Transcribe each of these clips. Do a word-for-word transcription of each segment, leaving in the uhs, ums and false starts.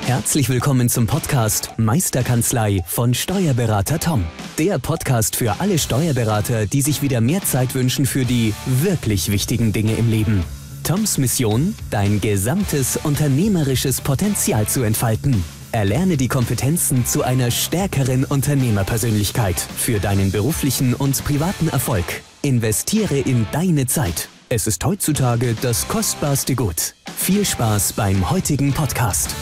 Herzlich willkommen zum Podcast Meisterkanzlei von Steuerberater Tom. Der Podcast für alle Steuerberater, die sich wieder mehr Zeit wünschen für die wirklich wichtigen Dinge im Leben. Toms Mission, dein gesamtes unternehmerisches Potenzial zu entfalten. Erlerne die Kompetenzen zu einer stärkeren Unternehmerpersönlichkeit für deinen beruflichen und privaten Erfolg. Investiere in deine Zeit. Es ist heutzutage das kostbarste Gut. Viel Spaß beim heutigen Podcast.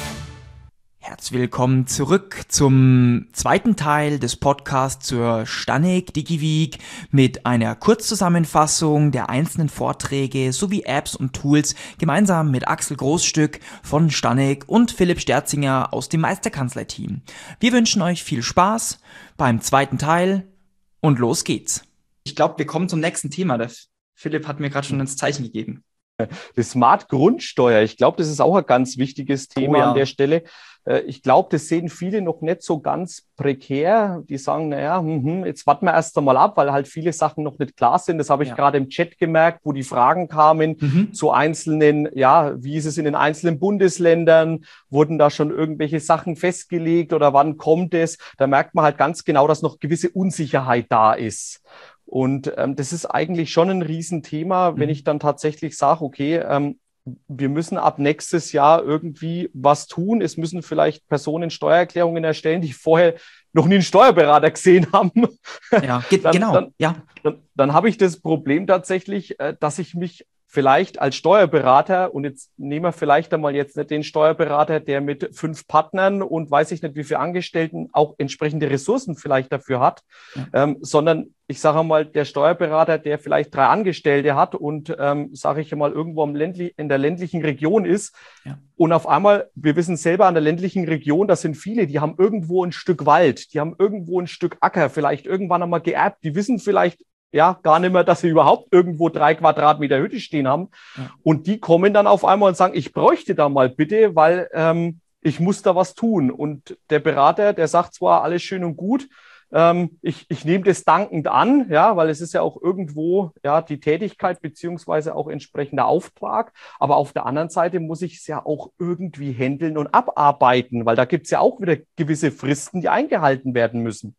Herzlich willkommen zurück zum zweiten Teil des Podcasts zur Stanek DigiWeek mit einer Kurzzusammenfassung der einzelnen Vorträge sowie Apps und Tools gemeinsam mit Axel Großstück von Stanek und Philipp Sterzinger aus dem Meisterkanzlei-Team. Wir wünschen euch viel Spaß beim zweiten Teil und los geht's. Ich glaube, wir kommen zum nächsten Thema. Der Philipp hat mir gerade schon ins Zeichen gegeben. Die Smart Grundsteuer, ich glaube, das ist auch ein ganz wichtiges Thema oh, ja. an der Stelle. Ich glaube, das sehen viele noch nicht so ganz prekär. Die sagen, naja, hm, jetzt warten wir erst einmal ab, weil halt viele Sachen noch nicht klar sind. Das habe ich ja. gerade im Chat gemerkt, wo die Fragen kamen mhm. zu einzelnen, ja, wie ist es in den einzelnen Bundesländern? Wurden da schon irgendwelche Sachen festgelegt oder wann kommt es? Da merkt man halt ganz genau, dass noch gewisse Unsicherheit da ist. Und ähm, das ist eigentlich schon ein Riesenthema, mhm. wenn ich dann tatsächlich sage, okay, ähm, wir müssen ab nächstes Jahr irgendwie was tun. Es müssen vielleicht Personen Steuererklärungen erstellen, die vorher noch nie einen Steuerberater gesehen haben. Ja, dann, genau. Dann, ja. dann, dann habe ich das Problem tatsächlich, äh, dass ich mich vielleicht als Steuerberater, und jetzt nehmen wir vielleicht einmal jetzt nicht den Steuerberater, der mit fünf Partnern und weiß ich nicht wie viele Angestellten auch entsprechende Ressourcen vielleicht dafür hat, ja. ähm, sondern ich sage mal, der Steuerberater, der vielleicht drei Angestellte hat und, ähm, sage ich mal, irgendwo am ländlich, in der ländlichen Region ist ja. und auf einmal, wir wissen selber an der ländlichen Region, das sind viele, die haben irgendwo ein Stück Wald, die haben irgendwo ein Stück Acker, vielleicht irgendwann einmal geerbt, die wissen vielleicht ja, gar nicht mehr, dass sie überhaupt irgendwo drei Quadratmeter Hütte stehen haben. Ja. Und die kommen dann auf einmal und sagen, ich bräuchte da mal bitte, weil ähm, ich muss da was tun. Und der Berater, der sagt zwar alles schön und gut, ähm, ich, ich nehme das dankend an, ja, weil es ist ja auch irgendwo ja die Tätigkeit beziehungsweise auch entsprechender Auftrag. Aber auf der anderen Seite muss ich es ja auch irgendwie handeln und abarbeiten, weil da gibt es ja auch wieder gewisse Fristen, die eingehalten werden müssen.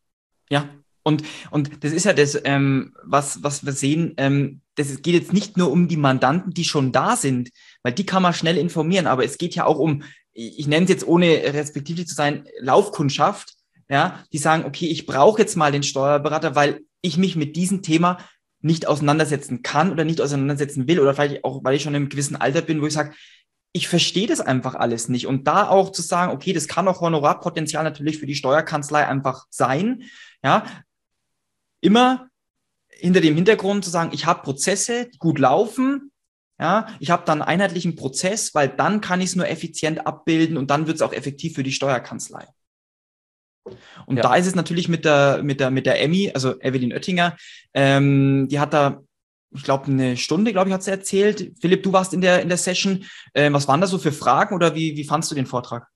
Ja. Und, und das ist ja das, ähm, was, was wir sehen, ähm, das geht jetzt nicht nur um die Mandanten, die schon da sind, weil die kann man schnell informieren, aber es geht ja auch um, ich nenne es jetzt ohne respektierlich zu sein, Laufkundschaft, ja, die sagen, okay, ich brauche jetzt mal den Steuerberater, weil ich mich mit diesem Thema nicht auseinandersetzen kann oder nicht auseinandersetzen will oder vielleicht auch, weil ich schon in einem gewissen Alter bin, wo ich sage, ich verstehe das einfach alles nicht. Und da auch zu sagen, okay, das kann auch Honorarpotenzial natürlich für die Steuerkanzlei einfach sein, ja, immer hinter dem Hintergrund zu sagen, ich habe Prozesse, die gut laufen, ja, ich habe dann einen einheitlichen Prozess, weil dann kann ich es nur effizient abbilden und dann wird es auch effektiv für die Steuerkanzlei. Und ja. da ist es natürlich mit der mit der mit der Emmy, also Evelyn Oettinger, ähm, die hat da, ich glaube, eine Stunde, glaube ich, hat sie erzählt. Philipp, du warst in der in der Session. Ähm, was waren da so für Fragen oder wie wie fandst du den Vortrag?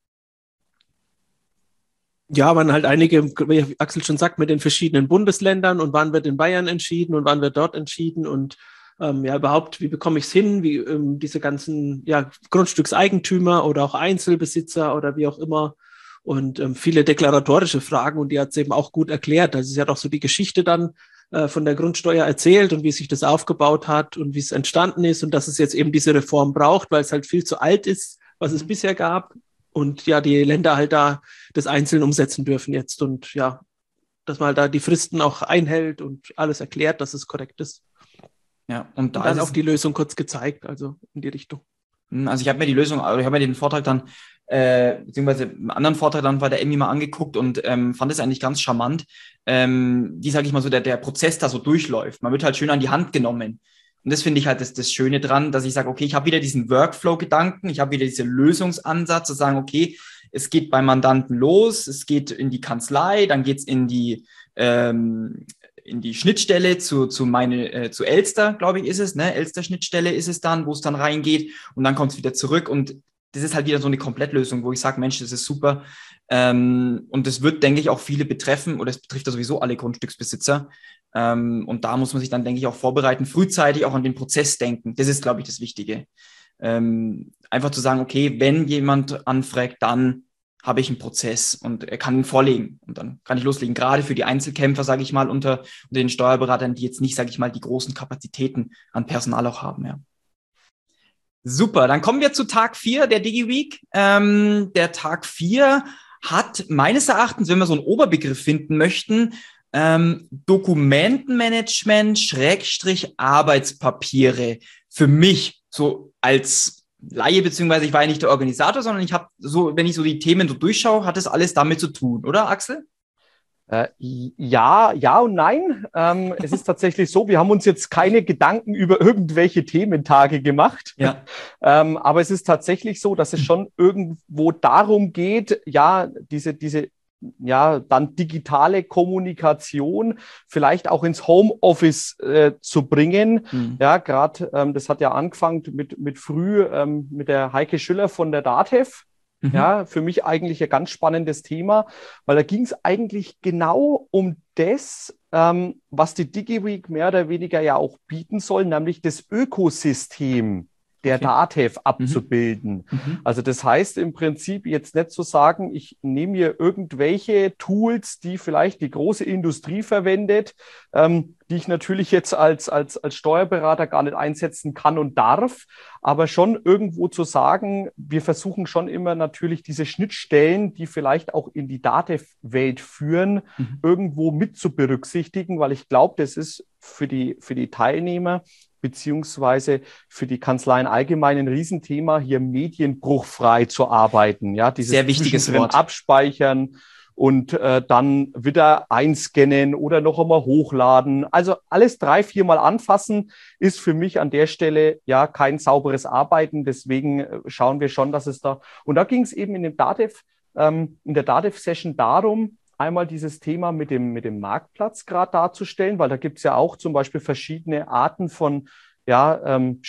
Ja, waren halt einige, wie Axel schon sagt, mit den verschiedenen Bundesländern und wann wird in Bayern entschieden und wann wird dort entschieden und ähm, ja überhaupt, wie bekomme ich es hin, wie ähm, diese ganzen ja, Grundstückseigentümer oder auch Einzelbesitzer oder wie auch immer und ähm, viele deklaratorische Fragen und die hat es eben auch gut erklärt. Also sie hat auch so die Geschichte dann äh, von der Grundsteuer erzählt und wie sich das aufgebaut hat und wie es entstanden ist und dass es jetzt eben diese Reform braucht, weil es halt viel zu alt ist, was es bisher gab. Und ja, die Länder halt da das einzeln umsetzen dürfen jetzt und ja, dass man halt da die Fristen auch einhält und alles erklärt, dass es korrekt ist. Ja, und, da und dann auch die Lösung kurz gezeigt, also in die Richtung. Also ich habe mir die Lösung, also ich habe mir den Vortrag dann, äh, beziehungsweise einen anderen Vortrag dann bei der Emmy mal angeguckt und ähm, fand es eigentlich ganz charmant, ähm, wie, sage ich mal so, der, der Prozess da so durchläuft. Man wird halt schön an die Hand genommen. Und das finde ich halt das, das Schöne dran, dass ich sage, okay, ich habe wieder diesen Workflow-Gedanken, ich habe wieder diesen Lösungsansatz, zu sagen, okay, es geht beim Mandanten los, es geht in die Kanzlei, dann geht's in die ähm, in die Schnittstelle zu zu meine äh, zu Elster, glaube ich, ist es, ne? Elster-Schnittstelle ist es dann, wo es dann reingeht und dann kommt es wieder zurück und das ist halt wieder so eine Komplettlösung, wo ich sage, Mensch, das ist super ähm, und das wird, denke ich, auch viele betreffen oder es betrifft ja sowieso alle Grundstücksbesitzer. Ähm, und da muss man sich dann, denke ich, auch vorbereiten, frühzeitig auch an den Prozess denken. Das ist, glaube ich, das Wichtige. ähm, einfach zu sagen, okay, wenn jemand anfragt, dann habe ich einen Prozess und er kann ihn vorlegen und dann kann ich loslegen. Gerade für die Einzelkämpfer, sage ich mal, unter, unter den Steuerberatern, die jetzt nicht, sage ich mal, die großen Kapazitäten an Personal auch haben. Ja. Super, dann kommen wir zu Tag vier der DigiWeek. Ähm, der Tag vier hat meines Erachtens, wenn wir so einen Oberbegriff finden möchten, ähm, Dokumentenmanagement, Schrägstrich Arbeitspapiere. Für mich so als Laie, beziehungsweise ich war ja nicht der Organisator, sondern ich habe so, wenn ich so die Themen so durchschaue, hat das alles damit zu tun, oder Axel? Äh, ja, ja und nein. Ähm, es ist tatsächlich so, wir haben uns jetzt keine Gedanken über irgendwelche Thementage gemacht. Ja. ähm, aber es ist tatsächlich so, dass es schon irgendwo darum geht, ja, diese, diese ja, dann digitale Kommunikation vielleicht auch ins Homeoffice äh, zu bringen. Mhm. Ja, gerade, ähm, das hat ja angefangen mit, mit früh ähm, mit der Heike Schüller von der DATEV. Mhm. Ja, für mich eigentlich ein ganz spannendes Thema, weil da ging es eigentlich genau um das, ähm, was die DigiWeek mehr oder weniger ja auch bieten soll, nämlich das Ökosystem der okay. DATEV abzubilden. Mhm. Also das heißt im Prinzip jetzt nicht zu sagen, ich nehme mir irgendwelche Tools, die vielleicht die große Industrie verwendet, ähm, die ich natürlich jetzt als, als, als Steuerberater gar nicht einsetzen kann und darf, aber schon irgendwo zu sagen, wir versuchen schon immer natürlich diese Schnittstellen, die vielleicht auch in die DATEV-Welt führen, mhm. irgendwo mit zu berücksichtigen, weil ich glaube, das ist für die, für die Teilnehmer beziehungsweise für die Kanzleien allgemein ein Riesenthema, hier medienbruchfrei zu arbeiten. Ja, dieses sehr wichtiges Wort. Abspeichern und äh, dann wieder einscannen oder noch einmal hochladen. Also alles drei, viermal anfassen ist für mich an der Stelle ja kein sauberes Arbeiten. Deswegen schauen wir schon, dass es da, und da ging es eben in dem DATEV, ähm, in der DATEV-Session darum, einmal dieses Thema mit dem, mit dem Marktplatz gerade darzustellen, weil da gibt es ja auch zum Beispiel verschiedene Arten von ja, ähm,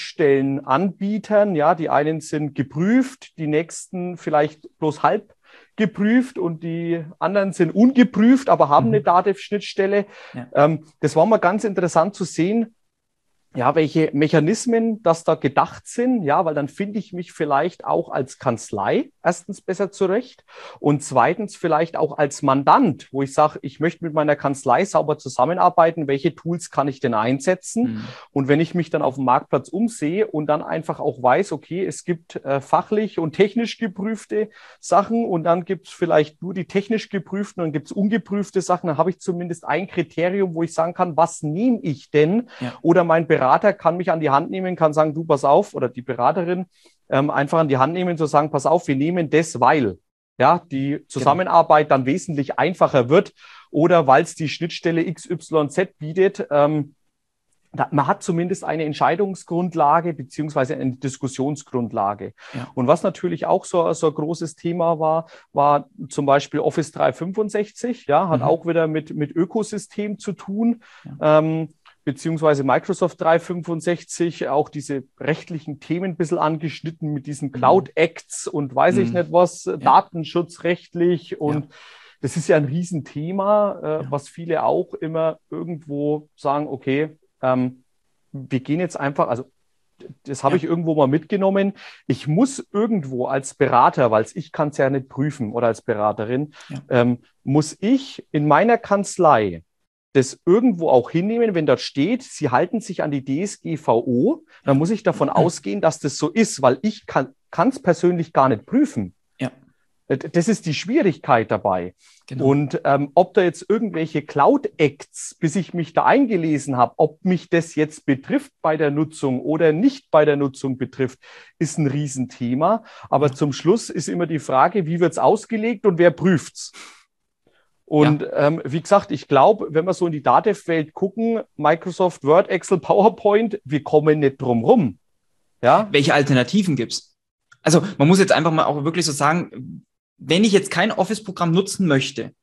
Schnittstellenanbietern. Ja, die einen sind geprüft, die nächsten vielleicht bloß halb geprüft und die anderen sind ungeprüft, aber haben mhm. eine DATEV-Schnittstelle. Ja. Ähm, das war mal ganz interessant zu sehen, ja, welche Mechanismen das da gedacht sind, ja, weil dann finde ich mich vielleicht auch als Kanzlei erstens besser zurecht und zweitens vielleicht auch als Mandant, wo ich sage, ich möchte mit meiner Kanzlei sauber zusammenarbeiten, welche Tools kann ich denn einsetzen? Mhm. Und wenn ich mich dann auf dem Marktplatz umsehe und dann einfach auch weiß, okay, es gibt äh, fachlich und technisch geprüfte Sachen und dann gibt es vielleicht nur die technisch geprüften und gibt es ungeprüfte Sachen, dann habe ich zumindest ein Kriterium, wo ich sagen kann, was nehme ich denn? Ja. Oder mein Berater kann mich an die Hand nehmen, kann sagen, du, pass auf, oder die Beraterin ähm, einfach an die Hand nehmen, zu sagen, pass auf, wir nehmen das, weil ja die Zusammenarbeit genau. dann wesentlich einfacher wird oder weil es die Schnittstelle X Y Z bietet. Ähm, da, man hat zumindest eine Entscheidungsgrundlage beziehungsweise eine Diskussionsgrundlage. Ja. Und was natürlich auch so, so ein großes Thema war, war zum Beispiel Office dreihundertfünfundsechzig, ja, hat mhm. auch wieder mit, mit Ökosystem zu tun. Ja. Ähm, beziehungsweise Microsoft dreihundertfünfundsechzig, auch diese rechtlichen Themen ein bisschen angeschnitten mit diesen Cloud Acts und weiß mhm. ich nicht was, ja. datenschutzrechtlich und ja. das ist ja ein Riesenthema, äh, ja. was viele auch immer irgendwo sagen, okay, ähm, wir gehen jetzt einfach, also das habe ja. ich irgendwo mal mitgenommen, ich muss irgendwo als Berater, weil ich kann es ja nicht prüfen oder als Beraterin, ja. ähm, muss ich in meiner Kanzlei das irgendwo auch hinnehmen, wenn dort steht, Sie halten sich an die D S G V O, dann muss ich davon ausgehen, dass das so ist, weil ich kann es persönlich gar nicht prüfen. Ja. Das ist die Schwierigkeit dabei. Genau. Und ähm, ob da jetzt irgendwelche Cloud-Acts, bis ich mich da eingelesen habe, ob mich das jetzt betrifft bei der Nutzung oder nicht bei der Nutzung betrifft, ist ein Riesenthema. Aber ja. zum Schluss ist immer die Frage, wie wird es ausgelegt und wer prüft's? Und ja. ähm, wie gesagt, ich glaube, wenn wir so in die DATEV-Welt gucken, Microsoft Word, Excel, PowerPoint, wir kommen nicht drum rum. Ja? Welche Alternativen gibt's? Also man muss jetzt einfach mal auch wirklich so sagen, wenn ich jetzt kein Office-Programm nutzen möchte,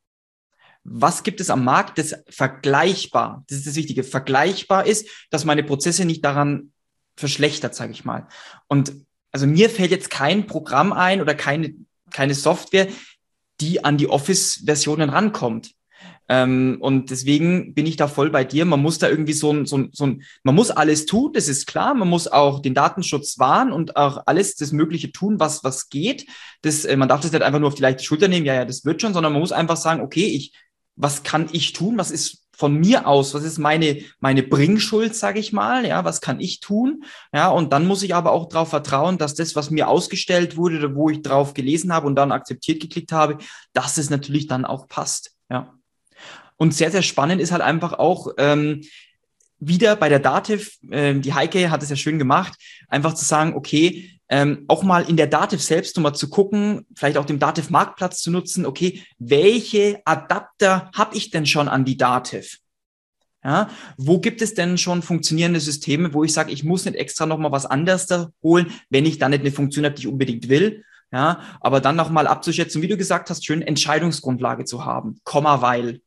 was gibt es am Markt, das vergleichbar, das ist das Wichtige, vergleichbar ist, dass meine Prozesse nicht daran verschlechtert, sage ich mal. Und also mir fällt jetzt kein Programm ein oder keine, keine Software, die an die Office-Versionen rankommt. Ähm, und deswegen bin ich da voll bei dir. Man muss da irgendwie so ein, so ein, so ein, man muss alles tun, das ist klar. Man muss auch den Datenschutz wahren und auch alles das Mögliche tun, was, was geht. Das, äh, man darf das nicht einfach nur auf die leichte Schulter nehmen, ja, ja, das wird schon, sondern man muss einfach sagen, okay, ich, was kann ich tun? Was ist von mir aus? Was ist meine, meine Bringschuld, sage ich mal? Ja, was kann ich tun? Ja, und dann muss ich aber auch darauf vertrauen, dass das, was mir ausgestellt wurde, oder wo ich drauf gelesen habe und dann akzeptiert geklickt habe, dass es natürlich dann auch passt. Ja. Und sehr, sehr spannend ist halt einfach auch, ähm, wieder bei der Dativ, äh, die Heike hat es ja schön gemacht, einfach zu sagen, okay, ähm, auch mal in der Dativ selbst nochmal zu gucken, vielleicht auch den Dativ-Marktplatz zu nutzen, okay, welche Adapter habe ich denn schon an die Dativ? Ja, wo gibt es denn schon funktionierende Systeme, wo ich sage, ich muss nicht extra nochmal was anderes da holen, wenn ich dann nicht eine Funktion habe, die ich unbedingt will. Ja, aber dann nochmal abzuschätzen, wie du gesagt hast, schön Entscheidungsgrundlage zu haben, Komma, weil.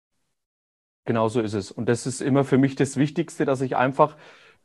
Genau so ist es. Und das ist immer für mich das Wichtigste, dass ich einfach,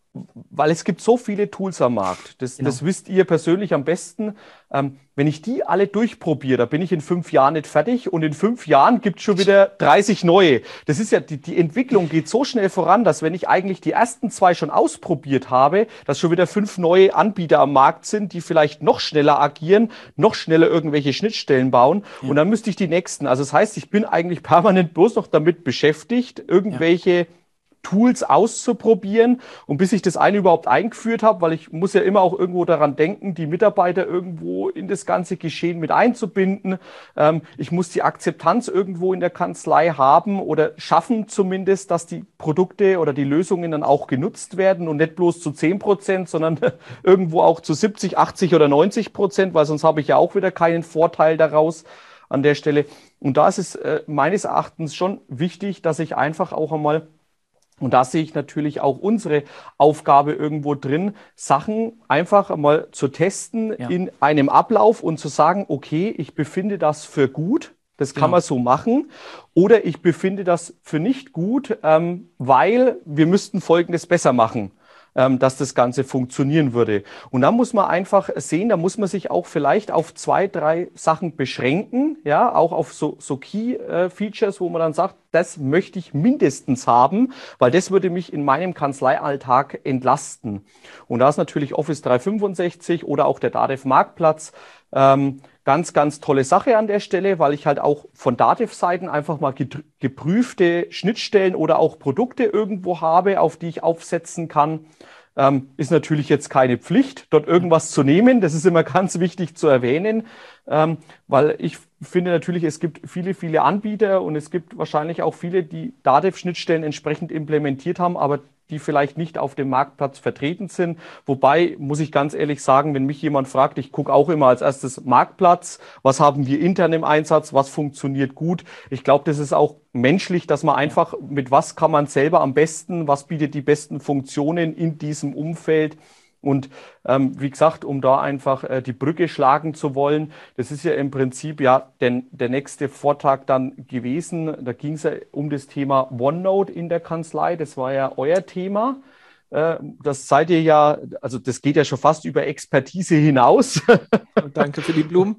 weil es gibt so viele Tools am Markt, das, Genau. das wisst ihr persönlich am besten, ähm, wenn ich die alle durchprobiere, da bin ich in fünf Jahren nicht fertig und in fünf Jahren gibt es schon wieder dreißig neue. Das ist ja, die, die Entwicklung geht so schnell voran, dass wenn ich eigentlich die ersten zwei schon ausprobiert habe, dass schon wieder fünf neue Anbieter am Markt sind, die vielleicht noch schneller agieren, noch schneller irgendwelche Schnittstellen bauen Ja. und dann müsste ich die nächsten. Also das heißt, ich bin eigentlich permanent bloß noch damit beschäftigt, irgendwelche ja. Tools auszuprobieren und bis ich das eine überhaupt eingeführt habe, weil ich muss ja immer auch irgendwo daran denken, die Mitarbeiter irgendwo in das ganze Geschehen mit einzubinden. Ähm, ich muss die Akzeptanz irgendwo in der Kanzlei haben oder schaffen zumindest, dass die Produkte oder die Lösungen dann auch genutzt werden und nicht bloß zu zehn Prozent, sondern irgendwo auch zu siebzig, achtzig oder neunzig Prozent, weil sonst habe ich ja auch wieder keinen Vorteil daraus an der Stelle. Und da ist es äh, meines Erachtens schon wichtig, dass ich einfach auch einmal, und da sehe ich natürlich auch unsere Aufgabe irgendwo drin, Sachen einfach mal zu testen ja. in einem Ablauf und zu sagen, okay, ich befinde das für gut, das kann ja. man so machen, oder ich befinde das für nicht gut, ähm, weil wir müssten Folgendes besser machen, ähm, dass das Ganze funktionieren würde. Und da muss man einfach sehen, da muss man sich auch vielleicht auf zwei, drei Sachen beschränken, ja, auch auf so, so Key-Features, wo man dann sagt, das möchte ich mindestens haben, weil das würde mich in meinem Kanzleialltag entlasten. Und da ist natürlich Office dreihundertfünfundsechzig oder auch der Dativ-Marktplatz ähm, ganz, ganz tolle Sache an der Stelle, weil ich halt auch von Dativ-Seiten einfach mal geprüfte Schnittstellen oder auch Produkte irgendwo habe, auf die ich aufsetzen kann. Ähm, ist natürlich jetzt keine Pflicht, dort irgendwas zu nehmen. Das ist immer ganz wichtig zu erwähnen, ähm, weil ich finde natürlich, es gibt viele, viele Anbieter und es gibt wahrscheinlich auch viele, die Dativ-Schnittstellen entsprechend implementiert haben, aber die vielleicht nicht auf dem Marktplatz vertreten sind. Wobei, muss ich ganz ehrlich sagen, wenn mich jemand fragt, ich gucke auch immer als erstes Marktplatz, was haben wir intern im Einsatz, was funktioniert gut. Ich glaube, das ist auch menschlich, dass man einfach, mit was kann man selber am besten, was bietet die besten Funktionen in diesem Umfeld. Und ähm, wie gesagt, um da einfach äh, die Brücke schlagen zu wollen, das ist ja im Prinzip ja den, der nächste Vortrag dann gewesen. Da ging es ja um das Thema OneNote in der Kanzlei. Das war ja euer Thema. Äh, das seid ihr ja, also das geht ja schon fast über Expertise hinaus. Danke für die Blumen.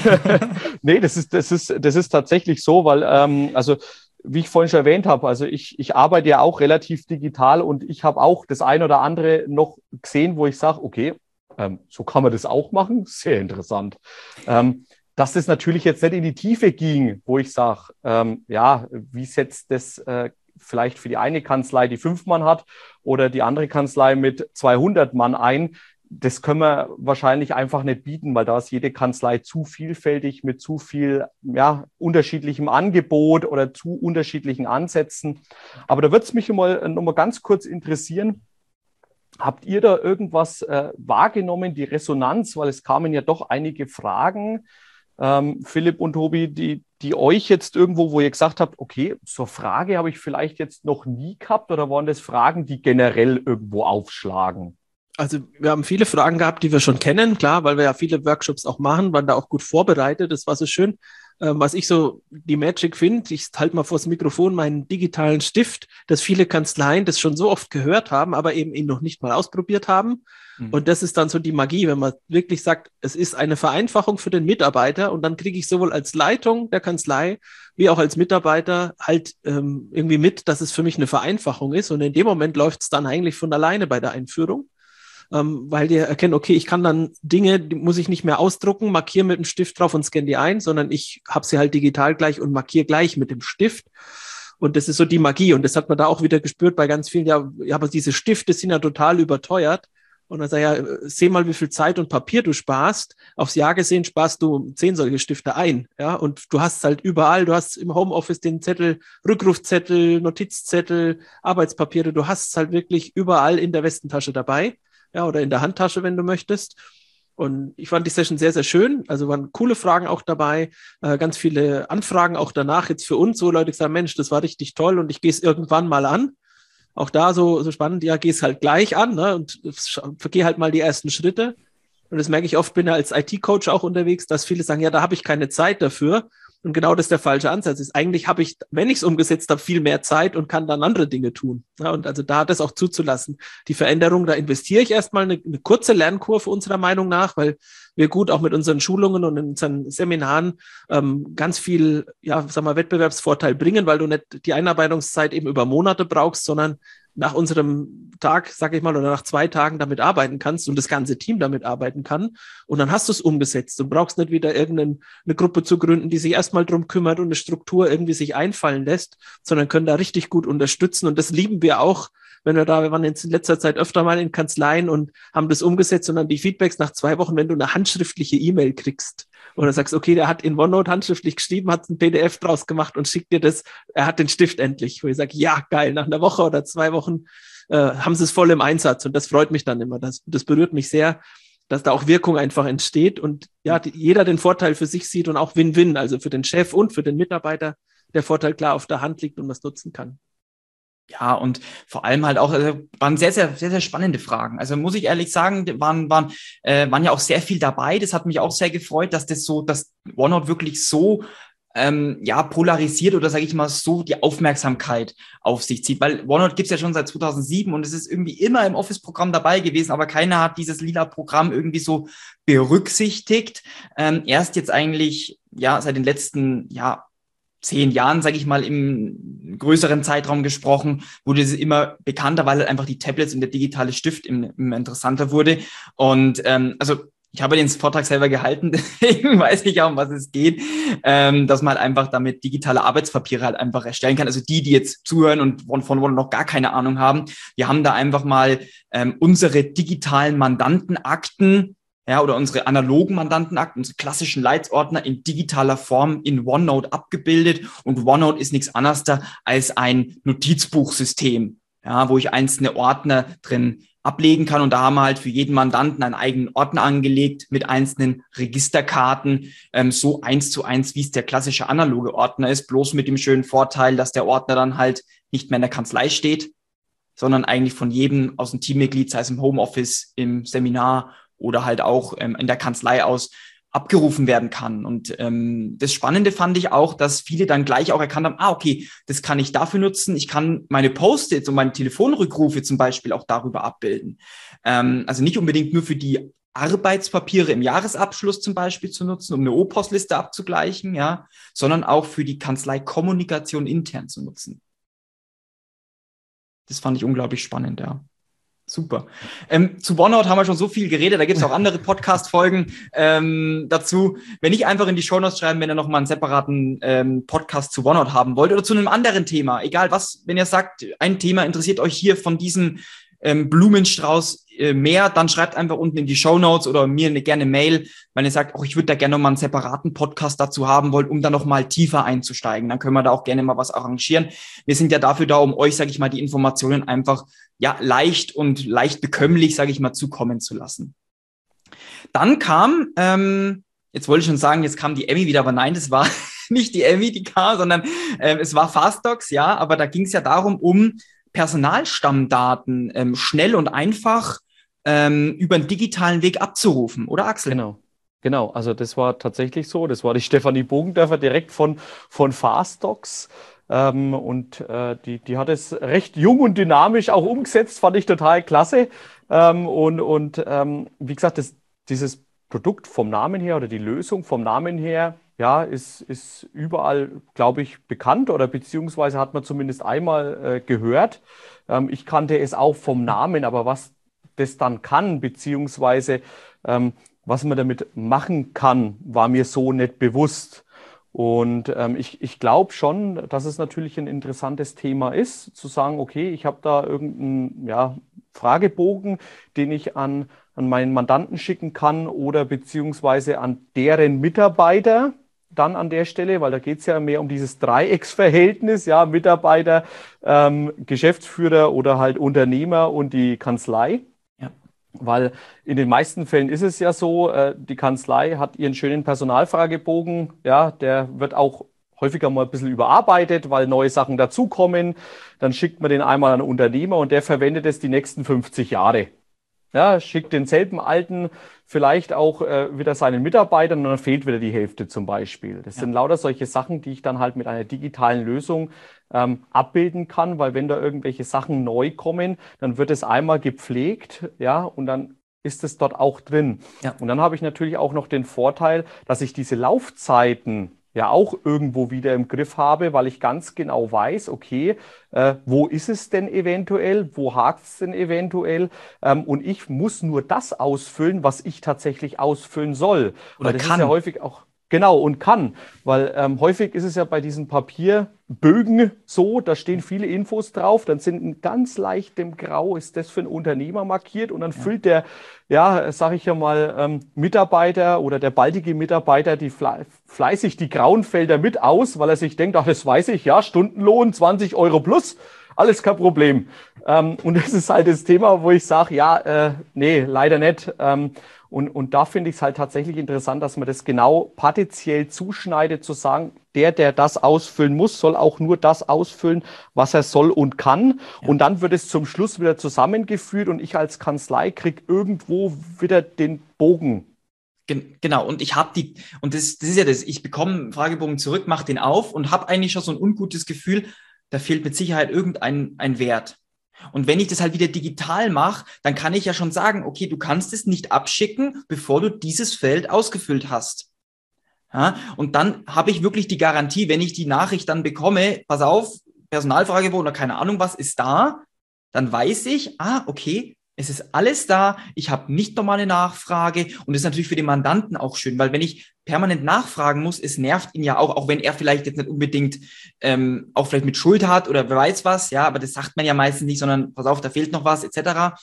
Nee, das ist, das ist, das ist tatsächlich so, weil, ähm, also wie ich vorhin schon erwähnt habe, also ich, ich arbeite ja auch relativ digital und ich habe auch das ein oder andere noch gesehen, wo ich sage, okay, ähm, so kann man das auch machen, sehr interessant. Ähm, dass das natürlich jetzt nicht in die Tiefe ging, wo ich sage, ähm, ja, wie setzt das äh, vielleicht für die eine Kanzlei, die fünf Mann hat, oder die andere Kanzlei mit zweihundert Mann ein. Das können wir wahrscheinlich einfach nicht bieten, weil da ist jede Kanzlei zu vielfältig mit zu viel ja, unterschiedlichem Angebot oder zu unterschiedlichen Ansätzen. Aber da würde es mich mal, noch mal ganz kurz interessieren, habt ihr da irgendwas äh, wahrgenommen, die Resonanz, weil es kamen ja doch einige Fragen, ähm, Philipp und Tobi, die, die euch jetzt irgendwo, wo ihr gesagt habt, okay, so eine Frage habe ich vielleicht jetzt noch nie gehabt, oder waren das Fragen, die generell irgendwo aufschlagen? Also wir haben viele Fragen gehabt, die wir schon kennen, klar, weil wir ja viele Workshops auch machen, waren da auch gut vorbereitet, das war so schön. äh, was ich so die Magic finde, ich halte mal vors Mikrofon meinen digitalen Stift, dass viele Kanzleien das schon so oft gehört haben, aber eben ihn noch nicht mal ausprobiert haben. Mhm. Und das ist dann so die Magie, wenn man wirklich sagt, es ist eine Vereinfachung für den Mitarbeiter und dann kriege ich sowohl als Leitung der Kanzlei wie auch als Mitarbeiter halt ähm, irgendwie mit, dass es für mich eine Vereinfachung ist. Und in dem Moment läuft es dann eigentlich von alleine bei der Einführung. Ähm, weil die erkennen, okay, ich kann dann Dinge, die muss ich nicht mehr ausdrucken, markiere mit dem Stift drauf und scanne die ein, sondern ich habe sie halt digital gleich und markiere gleich mit dem Stift. Und das ist so die Magie. Und das hat man da auch wieder gespürt bei ganz vielen, ja, ja, aber diese Stifte sind ja total überteuert. Und dann sage ich, ja, seh mal, wie viel Zeit und Papier du sparst. Aufs Jahr gesehen sparst du zehn solche Stifte ein. Ja, und du hast halt überall, du hast im Homeoffice den Zettel, Rückrufzettel, Notizzettel, Arbeitspapiere. Du hast es halt wirklich überall in der Westentasche dabei. Ja, oder in der Handtasche, wenn du möchtest. Und ich fand die Session sehr, sehr schön. Also waren coole Fragen auch dabei, äh, ganz viele Anfragen auch danach jetzt für uns, wo Leute gesagt, Mensch, das war richtig toll und ich gehe es irgendwann mal an. Auch da so, so spannend, ja, geh es halt gleich an, ne, und vergehe halt mal die ersten Schritte. Und das merke ich oft, bin ja als I T-Coach auch unterwegs, dass viele sagen, ja, da habe ich keine Zeit dafür. Und genau das der falsche Ansatz ist. Eigentlich habe ich, wenn ich es umgesetzt habe, viel mehr Zeit und kann dann andere Dinge tun. Ja, und also da das auch zuzulassen. Die Veränderung, da investiere ich erstmal eine, eine kurze Lernkurve unserer Meinung nach, weil wir gut auch mit unseren Schulungen und in unseren Seminaren ähm, ganz viel, ja, sag mal, Wettbewerbsvorteil bringen, weil du nicht die Einarbeitungszeit eben über Monate brauchst, sondern nach unserem Tag, sag ich mal, oder nach zwei Tagen damit arbeiten kannst und das ganze Team damit arbeiten kann. Und dann hast du es umgesetzt und brauchst nicht wieder irgendeine eine Gruppe zu gründen, die sich erstmal drum kümmert und eine Struktur irgendwie sich einfallen lässt, sondern können da richtig gut unterstützen. Und das lieben wir auch, wenn wir da, wir waren jetzt in letzter Zeit öfter mal in Kanzleien und haben das umgesetzt und dann die Feedbacks nach zwei Wochen, wenn du eine handschriftliche E-Mail kriegst oder sagst, okay, der hat in OneNote handschriftlich geschrieben, hat ein P D F draus gemacht und schickt dir das, er hat den Stift endlich. Wo ich sage, ja, geil, nach einer Woche oder zwei Wochen äh, haben sie es voll im Einsatz und das freut mich dann immer. Das, das berührt mich sehr, dass da auch Wirkung einfach entsteht und ja, die, jeder den Vorteil für sich sieht und auch Win-Win, also für den Chef und für den Mitarbeiter, der Vorteil klar auf der Hand liegt und was nutzen kann. Ja, und vor allem halt auch, also waren sehr, sehr, sehr, sehr spannende Fragen. Also muss ich ehrlich sagen, waren, waren, äh, waren ja auch sehr viel dabei. Das hat mich auch sehr gefreut, dass das so, dass OneNote wirklich so ähm, ja, polarisiert oder sage ich mal so die Aufmerksamkeit auf sich zieht. Weil OneNote gibt's ja schon seit zweitausendsieben und es ist irgendwie immer im Office-Programm dabei gewesen, aber keiner hat dieses lila Programm irgendwie so berücksichtigt. Ähm, erst jetzt eigentlich, ja, seit den letzten, ja, zehn Jahren, sage ich mal, im größeren Zeitraum gesprochen, wurde es immer bekannter, weil halt einfach die Tablets und der digitale Stift immer interessanter wurde. Und ähm, also ich habe den Vortrag selber gehalten, deswegen weiß ich auch, um was es geht, ähm, dass man halt einfach damit digitale Arbeitspapiere halt einfach erstellen kann. Also die, die jetzt zuhören und von von noch gar keine Ahnung haben, wir haben da einfach mal ähm, unsere digitalen Mandantenakten, ja, oder unsere analogen Mandantenakten, unsere klassischen Leitsordner in digitaler Form in OneNote abgebildet. Und OneNote ist nichts anderes da als ein Notizbuchsystem, ja, wo ich einzelne Ordner drin ablegen kann. Und da haben wir halt für jeden Mandanten einen eigenen Ordner angelegt mit einzelnen Registerkarten, ähm, so eins zu eins, wie es der klassische analoge Ordner ist, bloß mit dem schönen Vorteil, dass der Ordner dann halt nicht mehr in der Kanzlei steht, sondern eigentlich von jedem aus dem Teammitglied, sei es im Homeoffice, im Seminar oder halt auch ähm, in der Kanzlei aus abgerufen werden kann. Und ähm, das Spannende fand ich auch, dass viele dann gleich auch erkannt haben, ah, okay, das kann ich dafür nutzen. Ich kann meine Post-its und meine Telefonrückrufe zum Beispiel auch darüber abbilden. Ähm, also nicht unbedingt nur für die Arbeitspapiere im Jahresabschluss zum Beispiel zu nutzen, um eine O-Post-Liste abzugleichen, ja, sondern auch für die Kanzleikommunikation intern zu nutzen. Das fand ich unglaublich spannend, ja. Super. Ähm, zu OneNote haben wir schon so viel geredet, da gibt es auch andere Podcast-Folgen ähm, dazu. Wenn ich einfach in die Shownotes schreiben, wenn ihr nochmal einen separaten ähm, Podcast zu OneNote haben wollt oder zu einem anderen Thema, egal was, wenn ihr sagt, ein Thema interessiert euch hier von diesem ähm, Blumenstrauß äh, mehr, dann schreibt einfach unten in die Shownotes oder mir eine gerne Mail, wenn ihr sagt, oh, ich würde da gerne nochmal einen separaten Podcast dazu haben wollt, um da nochmal tiefer einzusteigen. Dann können wir da auch gerne mal was arrangieren. Wir sind ja dafür da, um euch, sage ich mal, die Informationen einfach ja leicht und leicht bekömmlich, sage ich mal, zukommen zu lassen. Dann kam, ähm, jetzt wollte ich schon sagen, jetzt kam die Emmy wieder, aber nein, das war nicht die Emmy, die kam, sondern ähm, es war FastDocs, ja, aber da ging es ja darum, um Personalstammdaten ähm, schnell und einfach ähm, über einen digitalen Weg abzurufen, oder Axel? Genau. Genau, also das war tatsächlich so. Das war die Stefanie Bogendörfer direkt von, von Fastdocs. Ähm, und äh, die, die hat es recht jung und dynamisch auch umgesetzt, fand ich total klasse. Ähm, und und ähm, wie gesagt, das, dieses Produkt vom Namen her oder die Lösung vom Namen her, ja, ist, ist überall, glaube ich, bekannt oder beziehungsweise hat man zumindest einmal äh, gehört. Ähm, ich kannte es auch vom Namen, aber was das dann kann, beziehungsweise ähm, was man damit machen kann, war mir so nicht bewusst. Und ähm, ich, ich glaube schon, dass es natürlich ein interessantes Thema ist, zu sagen, okay, ich habe da irgendeinen ja, Fragebogen, den ich an, an meinen Mandanten schicken kann oder beziehungsweise an deren Mitarbeiter dann an der Stelle, weil da geht es ja mehr um dieses Dreiecksverhältnis, ja, Mitarbeiter, ähm, Geschäftsführer oder halt Unternehmer und die Kanzlei. Weil in den meisten Fällen ist es ja so, äh, die Kanzlei hat ihren schönen Personalfragebogen, ja, der wird auch häufiger mal ein bisschen überarbeitet, weil neue Sachen dazukommen. Dann schickt man den einmal an einen Unternehmer und der verwendet es die nächsten fünfzig Jahre. Ja, schickt denselben alten vielleicht auch äh, wieder seinen Mitarbeitern und dann fehlt wieder die Hälfte zum Beispiel. Das ja. sind lauter solche Sachen, die ich dann halt mit einer digitalen Lösung ähm, abbilden kann, weil wenn da irgendwelche Sachen neu kommen, dann wird es einmal gepflegt, ja, und dann ist es dort auch drin. Ja. Und dann habe ich natürlich auch noch den Vorteil, dass ich diese Laufzeiten ja auch irgendwo wieder im Griff habe, weil ich ganz genau weiß, okay, äh, wo ist es denn eventuell, wo hakt es denn eventuell ähm, und ich muss nur das ausfüllen, was ich tatsächlich ausfüllen soll. Oder weil das kann. ist ja häufig auch, genau, und kann, weil ähm, häufig ist es ja bei diesen Papierbögen so, da stehen viele Infos drauf, dann sind in ganz leichtem Grau, ist das für einen Unternehmer markiert und dann ja. füllt der, ja, sage ich ja mal, ähm, Mitarbeiter oder der baldige Mitarbeiter die fle fleißig die grauen Felder mit aus, weil er sich denkt, ach, das weiß ich, ja, Stundenlohn zwanzig Euro plus, alles kein Problem. Ähm, und das ist halt das Thema, wo ich sage, ja, äh, nee, leider nicht. Ähm, und, und da finde ich es halt tatsächlich interessant, dass man das genau partiell zuschneidet, zu sagen, der, der das ausfüllen muss, soll auch nur das ausfüllen, was er soll und kann. Ja. Und dann wird es zum Schluss wieder zusammengeführt und ich als Kanzlei kriege irgendwo wieder den Bogen. Genau, und ich habe die, und das, das ist ja das, ich bekomme einen Fragebogen zurück, mache den auf und habe eigentlich schon so ein ungutes Gefühl, da fehlt mit Sicherheit irgendein ein Wert. Und wenn ich das halt wieder digital mache, dann kann ich ja schon sagen, okay, du kannst es nicht abschicken, bevor du dieses Feld ausgefüllt hast. Ja, und dann habe ich wirklich die Garantie, wenn ich die Nachricht dann bekomme, pass auf, Personalfragebogen oder keine Ahnung was ist da, dann weiß ich, ah, okay, es ist alles da, ich habe nicht nochmal eine Nachfrage und das ist natürlich für den Mandanten auch schön, weil wenn ich permanent nachfragen muss, es nervt ihn ja auch, auch wenn er vielleicht jetzt nicht unbedingt ähm, auch vielleicht mit Schuld hat oder wer weiß was, ja, aber das sagt man ja meistens nicht, sondern pass auf, da fehlt noch was et cetera.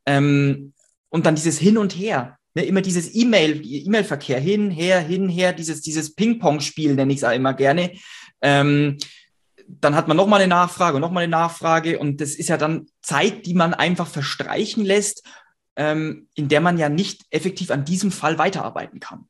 Ähm, und dann dieses Hin und Her, ne, immer dieses E-Mail, E-Mail-Verkehr, hin, her, hin, her, dieses, dieses Ping-Pong-Spiel nenne ich es auch immer gerne. Ähm, dann hat man nochmal eine Nachfrage und nochmal eine Nachfrage und das ist ja dann Zeit, die man einfach verstreichen lässt, ähm, in der man ja nicht effektiv an diesem Fall weiterarbeiten kann.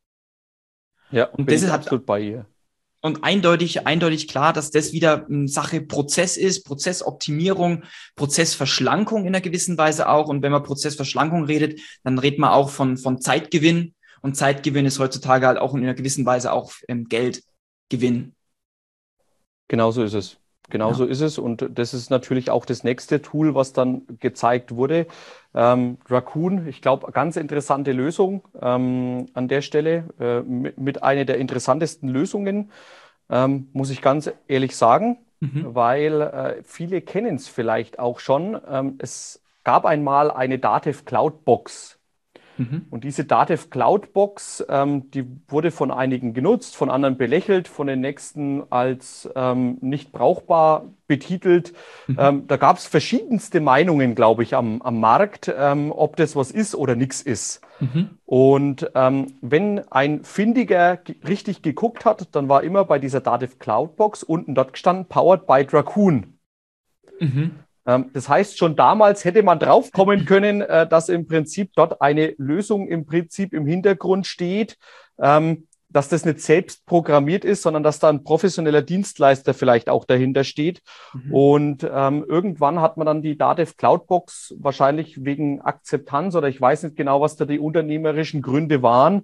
Ja, und bin das ich ist absolut bei ihr. Und eindeutig, eindeutig klar, dass das wieder eine Sache Prozess ist, Prozessoptimierung, Prozessverschlankung in einer gewissen Weise auch. Und wenn man Prozessverschlankung redet, dann redet man auch von, von Zeitgewinn. Und Zeitgewinn ist heutzutage halt auch in einer gewissen Weise auch ähm, Geldgewinn. Genauso ist es. Genauso ja. ist es. Und das ist natürlich auch das nächste Tool, was dann gezeigt wurde. Ähm, Raccoon, ich glaube, ganz interessante Lösung ähm, an der Stelle. Äh, mit, mit einer der interessantesten Lösungen, ähm, muss ich ganz ehrlich sagen, mhm. weil äh, viele kennen es vielleicht auch schon. Ähm, es gab einmal eine Datev Cloud Box. Mhm. Und diese Datev Cloud Box, ähm, die wurde von einigen genutzt, von anderen belächelt, von den nächsten als ähm, nicht brauchbar betitelt. Mhm. Ähm, da gab es verschiedenste Meinungen, glaube ich, am, am Markt, ähm, ob das was ist oder nichts ist. Mhm. Und ähm, wenn ein Findiger richtig geguckt hat, dann war immer bei dieser Datev Cloud Box unten dort gestanden, powered by Raccoon. Mhm. Das heißt, schon damals hätte man draufkommen können, dass im Prinzip dort eine Lösung im Prinzip im Hintergrund steht, dass das nicht selbst programmiert ist, sondern dass da ein professioneller Dienstleister vielleicht auch dahinter steht. Mhm. Und ähm, irgendwann hat man dann die Datev Cloudbox wahrscheinlich wegen Akzeptanz oder ich weiß nicht genau, was da die unternehmerischen Gründe waren,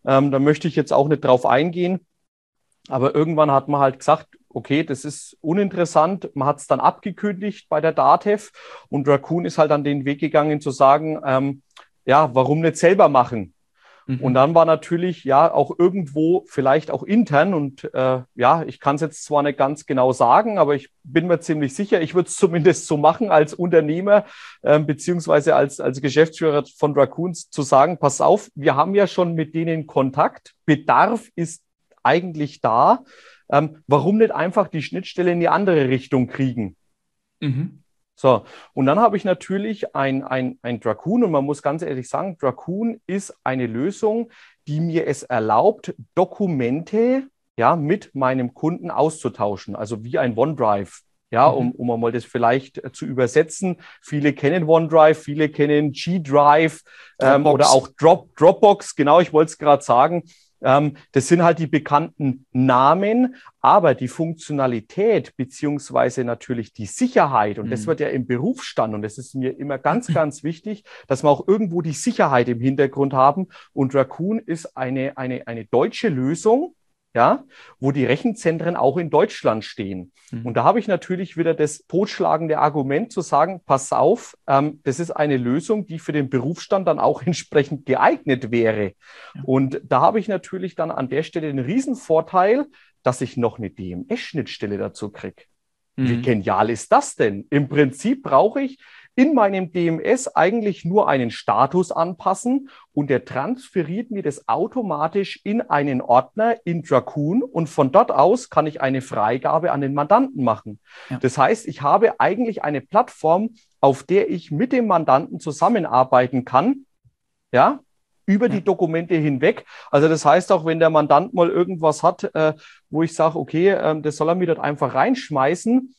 Ähm, da möchte ich jetzt auch nicht drauf eingehen. Aber irgendwann hat man halt gesagt, okay, das ist uninteressant. Man hat es dann abgekündigt bei der DATEV und Raccoon ist halt an den Weg gegangen zu sagen, ähm, ja, warum nicht selber machen? Mhm. Und dann war natürlich ja auch irgendwo vielleicht auch intern und äh, ja, ich kann es jetzt zwar nicht ganz genau sagen, aber ich bin mir ziemlich sicher, ich würde es zumindest so machen als Unternehmer äh, beziehungsweise als, als Geschäftsführer von Raccoons zu sagen, pass auf, wir haben ja schon mit denen Kontakt, Bedarf ist eigentlich da. Ähm, warum nicht einfach die Schnittstelle in die andere Richtung kriegen? Mhm. So, und dann habe ich natürlich ein, ein, ein Raccoon und man muss ganz ehrlich sagen, Raccoon ist eine Lösung, die mir es erlaubt, Dokumente ja, mit meinem Kunden auszutauschen, also wie ein OneDrive. Ja, um, um einmal das vielleicht zu übersetzen. Viele kennen OneDrive, viele kennen G-Drive ähm, oder auch Drop, Dropbox. Genau, ich wollte es gerade sagen. Ähm, das sind halt die bekannten Namen, aber die Funktionalität beziehungsweise natürlich die Sicherheit, und mhm. das wird ja im Berufsstand, und das ist mir immer ganz, ganz wichtig, dass wir auch irgendwo die Sicherheit im Hintergrund haben. Und Raccoon ist eine, eine, eine deutsche Lösung, ja, wo die Rechenzentren auch in Deutschland stehen. Mhm. Und da habe ich natürlich wieder das totschlagende Argument zu sagen, pass auf, ähm, das ist eine Lösung, die für den Berufsstand dann auch entsprechend geeignet wäre. Ja. Und da habe ich natürlich dann an der Stelle den Riesenvorteil, dass ich noch eine D M S-Schnittstelle dazu kriege. Mhm. Wie genial ist das denn? Im Prinzip brauche ich in meinem D M S eigentlich nur einen Status anpassen und der transferiert mir das automatisch in einen Ordner in Raccoon und von dort aus kann ich eine Freigabe an den Mandanten machen. Ja. Das heißt, ich habe eigentlich eine Plattform, auf der ich mit dem Mandanten zusammenarbeiten kann, ja, über ja. die Dokumente hinweg. Also das heißt auch, wenn der Mandant mal irgendwas hat, äh, wo ich sage, okay, äh, das soll er mir dort einfach reinschmeißen,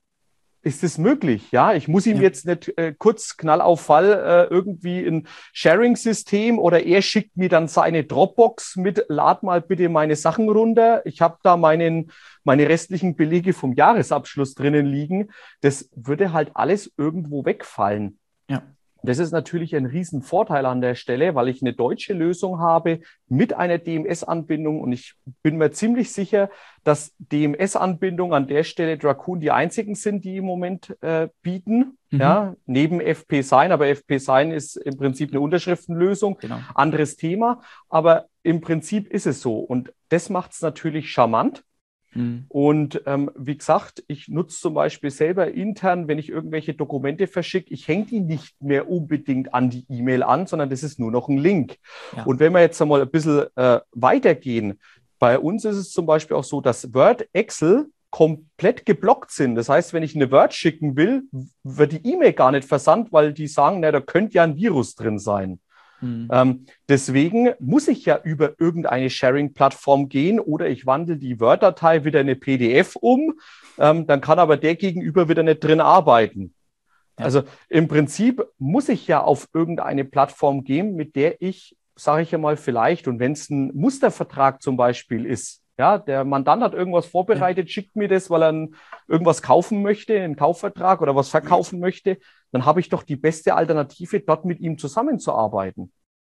ist es möglich, ja? Ich muss ihm ja. jetzt nicht äh, kurz Knall auf Fall äh, irgendwie ein Sharing-System oder er schickt mir dann seine Dropbox mit, lad mal bitte meine Sachen runter. Ich habe da meinen, meine restlichen Belege vom Jahresabschluss drinnen liegen. Das würde halt alles irgendwo wegfallen. Ja. Das ist natürlich ein Riesenvorteil an der Stelle, weil ich eine deutsche Lösung habe mit einer D M S-Anbindung und ich bin mir ziemlich sicher, dass D M S-Anbindungen an der Stelle Raccoon die einzigen sind, die im Moment äh, bieten, mhm. ja, neben F P Sign, aber F P Sign ist im Prinzip eine Unterschriftenlösung, genau. anderes Thema, aber im Prinzip ist es so und das macht es natürlich charmant. Und ähm, wie gesagt, ich nutze zum Beispiel selber intern, wenn ich irgendwelche Dokumente verschicke, ich hänge die nicht mehr unbedingt an die E-Mail an, sondern das ist nur noch ein Link. Ja. Und wenn wir jetzt einmal ein bisschen äh, weitergehen, bei uns ist es zum Beispiel auch so, dass Word, Excel komplett geblockt sind. Das heißt, wenn ich eine Word schicken will, wird die E-Mail gar nicht versandt, weil die sagen, na, da könnte ja ein Virus drin sein. Mhm. Ähm, deswegen muss ich ja über irgendeine Sharing-Plattform gehen oder ich wandle die Word-Datei wieder in eine P D F um, ähm, dann kann aber der Gegenüber wieder nicht drin arbeiten. Ja. Also im Prinzip muss ich ja auf irgendeine Plattform gehen, mit der ich, sage ich ja mal vielleicht, und wenn es ein Mustervertrag zum Beispiel ist, ja, der Mandant hat irgendwas vorbereitet, ja. schickt mir das, weil er ein, irgendwas kaufen möchte, einen Kaufvertrag oder was verkaufen ja. möchte, dann habe ich doch die beste Alternative, dort mit ihm zusammenzuarbeiten.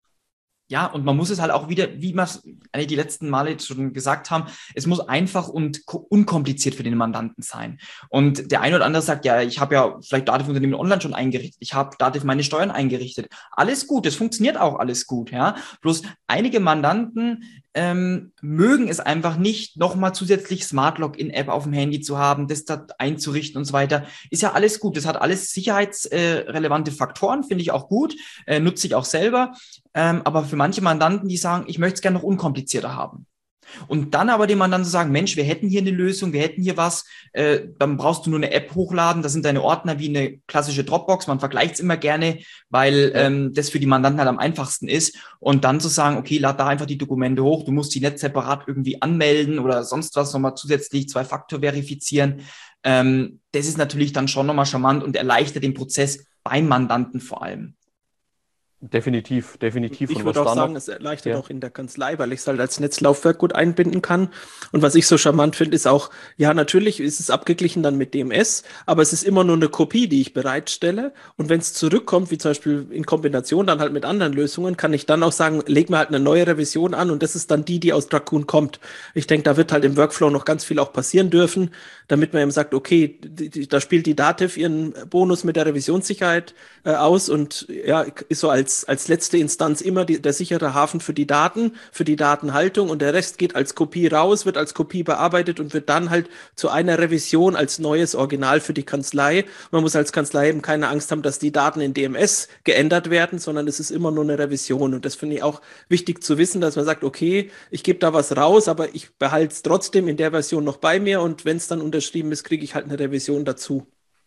Ja, und man muss es halt auch wieder, wie wir es die letzten Male schon gesagt haben, es muss einfach und unkompliziert für den Mandanten sein. Und der eine oder andere sagt, ja, ich habe ja vielleicht DATEV-Unternehmen online schon eingerichtet, ich habe DATEV meine Steuern eingerichtet. Alles gut, es funktioniert auch alles gut, ja. Bloß einige Mandanten ähm, mögen es einfach nicht, nochmal zusätzlich Smart Login-App auf dem Handy zu haben, das da einzurichten und so weiter. Ist ja alles gut, das hat alles sicherheitsrelevante äh, Faktoren, finde ich auch gut, äh, nutze ich auch selber. Ähm, aber für manche Mandanten, die sagen, ich möchte es gerne noch unkomplizierter haben. Und dann aber dem Mandanten zu sagen, Mensch, wir hätten hier eine Lösung, wir hätten hier was, äh, dann brauchst du nur eine App hochladen, das sind deine Ordner wie eine klassische Dropbox, man vergleicht es immer gerne, weil ähm, das für die Mandanten halt am einfachsten ist und dann zu sagen, okay, lad da einfach die Dokumente hoch, du musst die nicht separat irgendwie anmelden oder sonst was nochmal zusätzlich Zwei-Faktor verifizieren, ähm, das ist natürlich dann schon nochmal charmant und erleichtert den Prozess beim Mandanten vor allem. Definitiv, definitiv. Ich Und würde was auch da sagen, noch, es erleichtert ja. auch in der Kanzlei, weil ich es halt als Netzlaufwerk gut einbinden kann. Und was ich so charmant finde, ist auch, ja, natürlich ist es abgeglichen dann mit D M S, aber es ist immer nur eine Kopie, die ich bereitstelle. Und wenn es zurückkommt, wie zum Beispiel in Kombination dann halt mit anderen Lösungen, kann ich dann auch sagen, leg mir halt eine neue Revision an und das ist dann die, die aus Dracoon kommt. Ich denke, da wird halt im Workflow noch ganz viel auch passieren dürfen, damit man eben sagt, okay, die, die, da spielt die Dativ ihren Bonus mit der Revisionssicherheit äh, aus und ja, ist so als, als letzte Instanz immer die, der sichere Hafen für die Daten, für die Datenhaltung und der Rest geht als Kopie raus, wird als Kopie bearbeitet und wird dann halt zu einer Revision als neues Original für die Kanzlei. Man muss als Kanzlei eben keine Angst haben, dass die Daten in D M S geändert werden, sondern es ist immer nur eine Revision und das finde ich auch wichtig zu wissen, dass man sagt, okay, ich gebe da was raus, aber ich behalte es trotzdem in der Version noch bei mir und wenn es dann unterschrieben ist, kriege ich halt eine Revision dazu.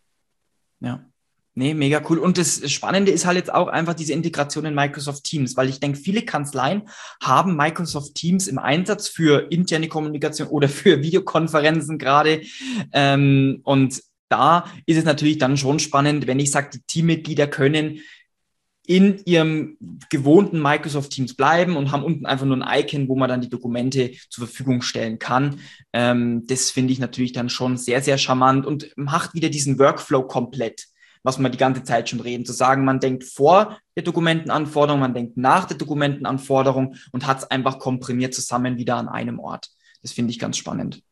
Ja. Nee, mega cool. Und das Spannende ist halt jetzt auch einfach diese Integration in Microsoft Teams, weil ich denke, viele Kanzleien haben Microsoft Teams im Einsatz für interne Kommunikation oder für Videokonferenzen gerade. Ähm, und da ist es natürlich dann schon spannend, wenn ich sage, die Teammitglieder können in ihrem gewohnten Microsoft Teams bleiben und haben unten einfach nur ein Icon, wo man dann die Dokumente zur Verfügung stellen kann. Ähm, das finde ich natürlich dann schon sehr, sehr charmant und macht wieder diesen Workflow komplett, was wir die ganze Zeit schon reden, zu sagen, man denkt vor der Dokumentenanforderung, man denkt nach der Dokumentenanforderung und hat es einfach komprimiert zusammen wieder an einem Ort. Das finde ich ganz spannend.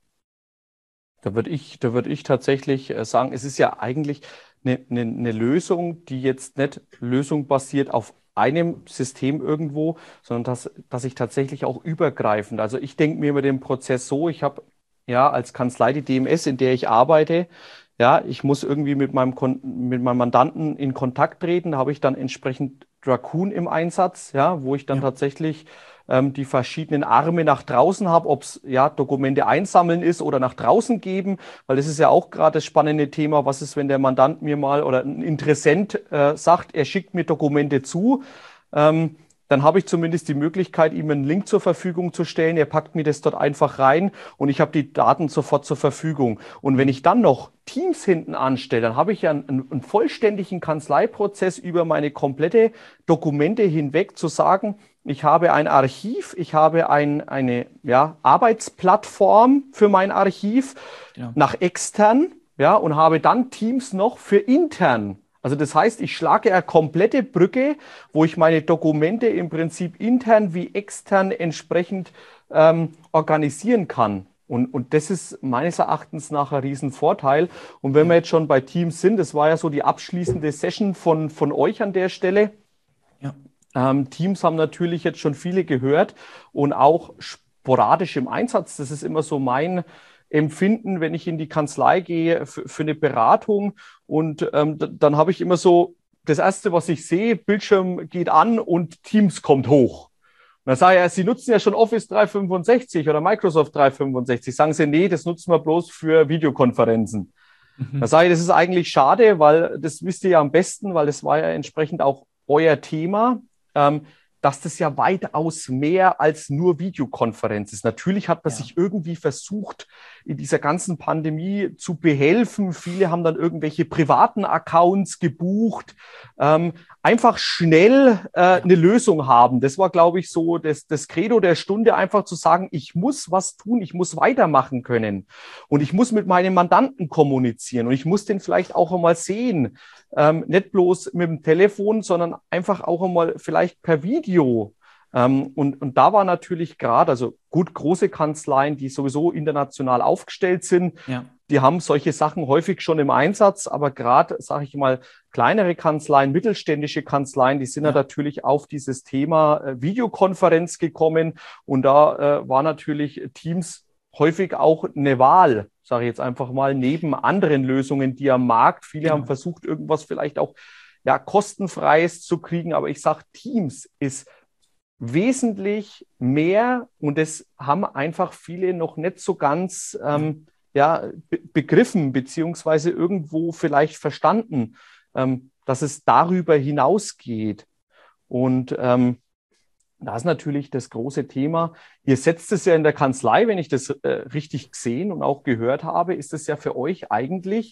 Da würde ich, da würde ich tatsächlich sagen, es ist ja eigentlich eine, eine, eine Lösung, die jetzt nicht lösungbasiert auf einem System irgendwo, sondern dass, dass ich tatsächlich auch übergreifend, also ich denke mir über den Prozess so, ich habe ja als Kanzlei die D M S, in der ich arbeite, ja, ich muss irgendwie mit meinem, Kon mit meinem Mandanten in Kontakt treten, da habe ich dann entsprechend Dracoon im Einsatz, ja, wo ich dann ja. tatsächlich ähm, die verschiedenen Arme nach draußen habe, ob es ja Dokumente einsammeln ist oder nach draußen geben, weil das ist ja auch gerade das spannende Thema, was ist, wenn der Mandant mir mal oder ein Interessent äh, sagt, er schickt mir Dokumente zu, ähm, dann habe ich zumindest die Möglichkeit, ihm einen Link zur Verfügung zu stellen. Er packt mir das dort einfach rein und ich habe die Daten sofort zur Verfügung. Und wenn ich dann noch Teams hinten anstelle, dann habe ich ja einen, einen vollständigen Kanzleiprozess über meine komplette Dokumente hinweg zu sagen, ich habe ein Archiv, ich habe ein, eine ja, Arbeitsplattform für mein Archiv ja. nach extern ja, und habe dann Teams noch für intern. Also das heißt, ich schlage eine komplette Brücke, wo ich meine Dokumente im Prinzip intern wie extern entsprechend ähm, organisieren kann. Und, und das ist meines Erachtens nach ein Riesenvorteil. Und wenn wir jetzt schon bei Teams sind, das war ja so die abschließende Session von, von euch an der Stelle. Ja. Ähm, Teams haben natürlich jetzt schon viele gehört und auch sporadisch im Einsatz. Das ist immer so mein Empfinden, wenn ich in die Kanzlei gehe für, für eine Beratung und ähm, dann habe ich immer so, das Erste, was ich sehe, Bildschirm geht an und Teams kommt hoch. Und dann sage ich, ja, Sie nutzen ja schon Office dreihundertfünfundsechzig oder Microsoft dreihundertfünfundsechzig. Sagen Sie, nee, das nutzen wir bloß für Videokonferenzen. Mhm. Dann sage ich, das ist eigentlich schade, weil das wisst ihr ja am besten, weil das war ja entsprechend auch euer Thema. Ähm, dass das ja weitaus mehr als nur Videokonferenz ist. Natürlich hat man ja. sich irgendwie versucht, in dieser ganzen Pandemie zu behelfen. Viele haben dann irgendwelche privaten Accounts gebucht. Ähm, einfach schnell äh, eine Lösung haben. Das war, glaube ich, so das, das Credo der Stunde, einfach zu sagen, ich muss was tun, ich muss weitermachen können. Und ich muss mit meinem Mandanten kommunizieren. Und ich muss den vielleicht auch einmal sehen. Ähm, nicht bloß mit dem Telefon, sondern einfach auch einmal vielleicht per Video. Ähm, und, und da war natürlich gerade, also gut, große Kanzleien, die sowieso international aufgestellt sind, ja. die haben solche Sachen häufig schon im Einsatz, aber gerade, sage ich mal, kleinere Kanzleien, mittelständische Kanzleien, die sind ja, ja natürlich auf dieses Thema äh, Videokonferenz gekommen und da äh, war natürlich Teams häufig auch eine Wahl, sage ich jetzt einfach mal, neben anderen Lösungen, die am Markt, viele genau. haben versucht, irgendwas vielleicht auch ja, kostenfreies zu kriegen, aber ich sage, Teams ist wesentlich mehr und das haben einfach viele noch nicht so ganz ähm, ja, be- begriffen beziehungsweise irgendwo vielleicht verstanden, ähm, dass es darüber hinausgeht. Und ähm, da ist natürlich das große Thema. Ihr setzt es ja in der Kanzlei, wenn ich das äh, richtig gesehen und auch gehört habe, ist es ja für euch eigentlich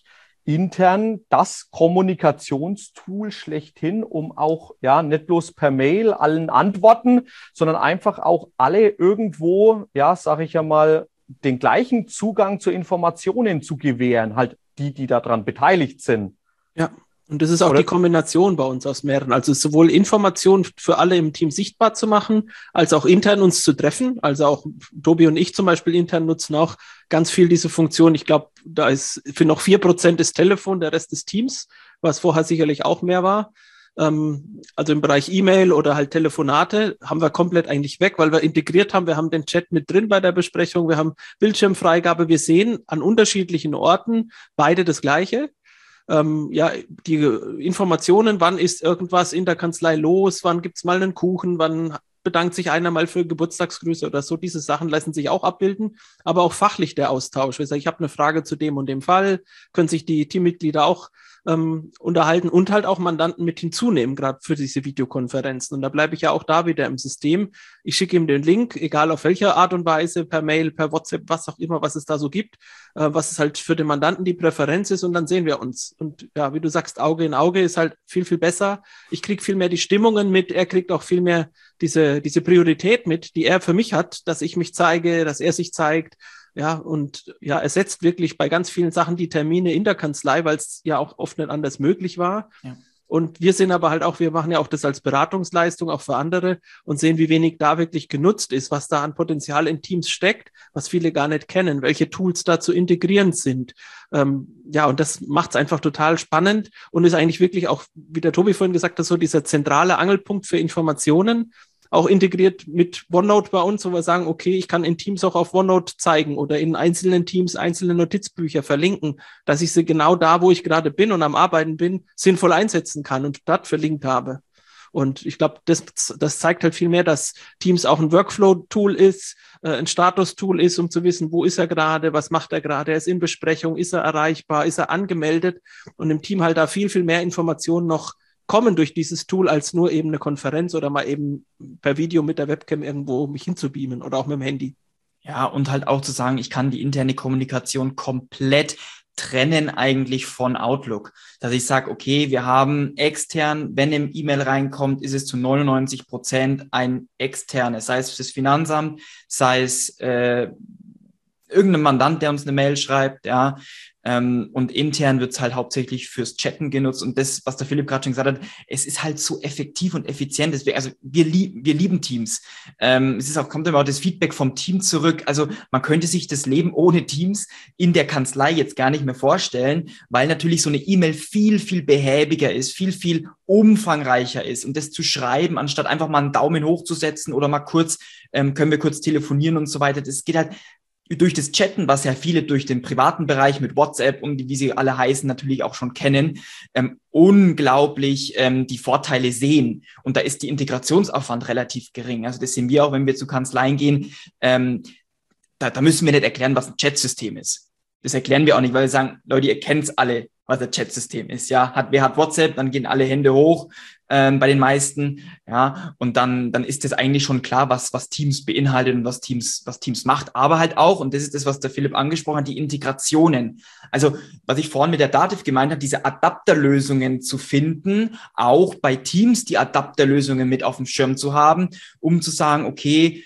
intern das Kommunikationstool schlechthin, um auch ja nicht bloß per Mail allen antworten, sondern einfach auch alle irgendwo, ja, sage ich ja mal, den gleichen Zugang zu Informationen zu gewähren, halt die, die daran beteiligt sind. Ja. Und das ist auch Oder? Die Kombination bei uns aus mehreren. Also sowohl Informationen für alle im Team sichtbar zu machen, als auch intern uns zu treffen. Also auch Tobi und ich zum Beispiel intern nutzen auch ganz viel diese Funktion. Ich glaube, da ist für noch vier Prozent das Telefon, der Rest des Teams, was vorher sicherlich auch mehr war. Ähm, also im Bereich E-Mail oder halt Telefonate haben wir komplett eigentlich weg, weil wir integriert haben. Wir haben den Chat mit drin bei der Besprechung. Wir haben Bildschirmfreigabe. Wir sehen an unterschiedlichen Orten beide das Gleiche. Ähm, ja, die Informationen, wann ist irgendwas in der Kanzlei los, wann gibt's mal einen Kuchen, wann bedankt sich einer mal für Geburtstagsgrüße oder so, diese Sachen lassen sich auch abbilden, aber auch fachlich der Austausch. Ich habe eine Frage zu dem und dem Fall, können sich die Teammitglieder auch ähm, unterhalten und halt auch Mandanten mit hinzunehmen, gerade für diese Videokonferenzen. Und da bleibe ich ja auch da wieder im System. Ich schicke ihm den Link, egal auf welche Art und Weise, per Mail, per WhatsApp, was auch immer, was es da so gibt, äh, was es halt für den Mandanten die Präferenz ist und dann sehen wir uns. Und ja, wie du sagst, Auge in Auge ist halt viel, viel besser. Ich kriege viel mehr die Stimmungen mit, er kriegt auch viel mehr diese, diese Priorität mit, die er für mich hat, dass ich mich zeige, dass er sich zeigt. Ja, und ja, er setzt wirklich bei ganz vielen Sachen die Termine in der Kanzlei, weil es ja auch oft nicht anders möglich war. Ja. Und wir sehen aber halt auch, wir machen ja auch das als Beratungsleistung auch für andere und sehen, wie wenig da wirklich genutzt ist, was da an Potenzial in Teams steckt, was viele gar nicht kennen, welche Tools da zu integrieren sind. Ähm, ja, und das macht es einfach total spannend und ist eigentlich wirklich auch, wie der Tobi vorhin gesagt hat, so dieser zentrale Angelpunkt für Informationen, auch integriert mit OneNote bei uns, wo wir sagen, okay, ich kann in Teams auch auf OneNote zeigen oder in einzelnen Teams einzelne Notizbücher verlinken, dass ich sie genau da, wo ich gerade bin und am Arbeiten bin, sinnvoll einsetzen kann und dort verlinkt habe. Und ich glaube, das, das zeigt halt viel mehr, dass Teams auch ein Workflow-Tool ist, äh, ein Status-Tool ist, um zu wissen, wo ist er gerade, was macht er gerade, er ist in Besprechung, ist er erreichbar, ist er angemeldet und im Team halt da viel, viel mehr Informationen noch kommen durch dieses Tool, als nur eben eine Konferenz oder mal eben per Video mit der Webcam irgendwo mich hinzubeamen oder auch mit dem Handy. Ja, und halt auch zu sagen, ich kann die interne Kommunikation komplett trennen eigentlich von Outlook. Dass ich sage, okay, wir haben extern, wenn eine E-Mail reinkommt, ist es zu neunundneunzig Prozent ein externes, sei es das Finanzamt, sei es äh, irgendein Mandant, der uns eine Mail schreibt, ja, ähm, und intern wird es halt hauptsächlich fürs Chatten genutzt und das, was der Philipp gerade schon gesagt hat, es ist halt so effektiv und effizient, deswegen, also wir, lieb, wir lieben Teams. Ähm, es ist auch, kommt immer auch das Feedback vom Team zurück, also man könnte sich das Leben ohne Teams in der Kanzlei jetzt gar nicht mehr vorstellen, weil natürlich so eine E-Mail viel, viel behäbiger ist, viel, viel umfangreicher ist und das zu schreiben, anstatt einfach mal einen Daumen hochzusetzen oder mal kurz, ähm, können wir kurz telefonieren und so weiter, das geht halt durch das Chatten, was ja viele durch den privaten Bereich mit WhatsApp und wie sie alle heißen natürlich auch schon kennen, ähm, unglaublich ähm, die Vorteile sehen. Und da ist die Integrationsaufwand relativ gering. Also das sehen wir auch, wenn wir zu Kanzleien gehen. Ähm, da, da müssen wir nicht erklären, was ein Chatsystem ist. Das erklären wir auch nicht, weil wir sagen, Leute, ihr kennt's alle, was ein Chatsystem ist. Ja, hat, wer hat WhatsApp, dann gehen alle Hände hoch ähm, bei den meisten. Ja, und dann dann ist das eigentlich schon klar, was was Teams beinhaltet und was Teams was Teams macht. Aber halt auch, und das ist das, was der Philipp angesprochen hat, die Integrationen. Also was ich vorhin mit der Dativ gemeint habe, diese Adapterlösungen zu finden, auch bei Teams die Adapterlösungen mit auf dem Schirm zu haben, um zu sagen, okay,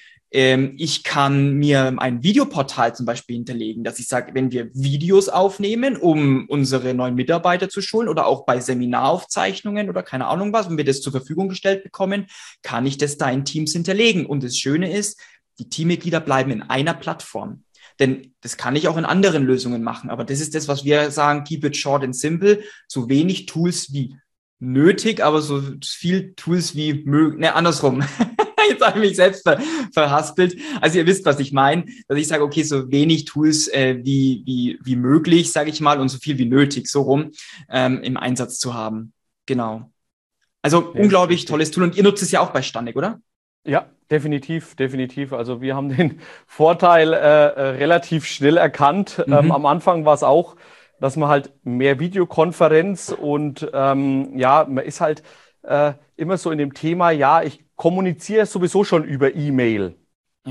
ich kann mir ein Videoportal zum Beispiel hinterlegen, dass ich sage, wenn wir Videos aufnehmen, um unsere neuen Mitarbeiter zu schulen oder auch bei Seminaraufzeichnungen oder keine Ahnung was, wenn wir das zur Verfügung gestellt bekommen, kann ich das da in Teams hinterlegen. Und das Schöne ist, die Teammitglieder bleiben in einer Plattform. Denn das kann ich auch in anderen Lösungen machen. Aber das ist das, was wir sagen, keep it short and simple, so wenig Tools wie nötig, aber so viel Tools wie möglich, ne, andersrum. Jetzt habe ich mich selbst ver, verhaspelt. Also ihr wisst, was ich meine, dass ich sage, okay, so wenig Tools äh, wie, wie, wie möglich, sage ich mal, und so viel wie nötig, so rum, ähm, im Einsatz zu haben. Genau. Also ja, unglaublich tolles Tool. Und ihr nutzt es ja auch bei Standig, oder? Ja, definitiv, definitiv. Also wir haben den Vorteil äh, äh, relativ schnell erkannt. Mhm. Ähm, am Anfang war es auch, dass man halt mehr Videokonferenz und ähm, ja, man ist halt äh, immer so in dem Thema, ja, ich kommuniziere sowieso schon über E-Mail. Ja.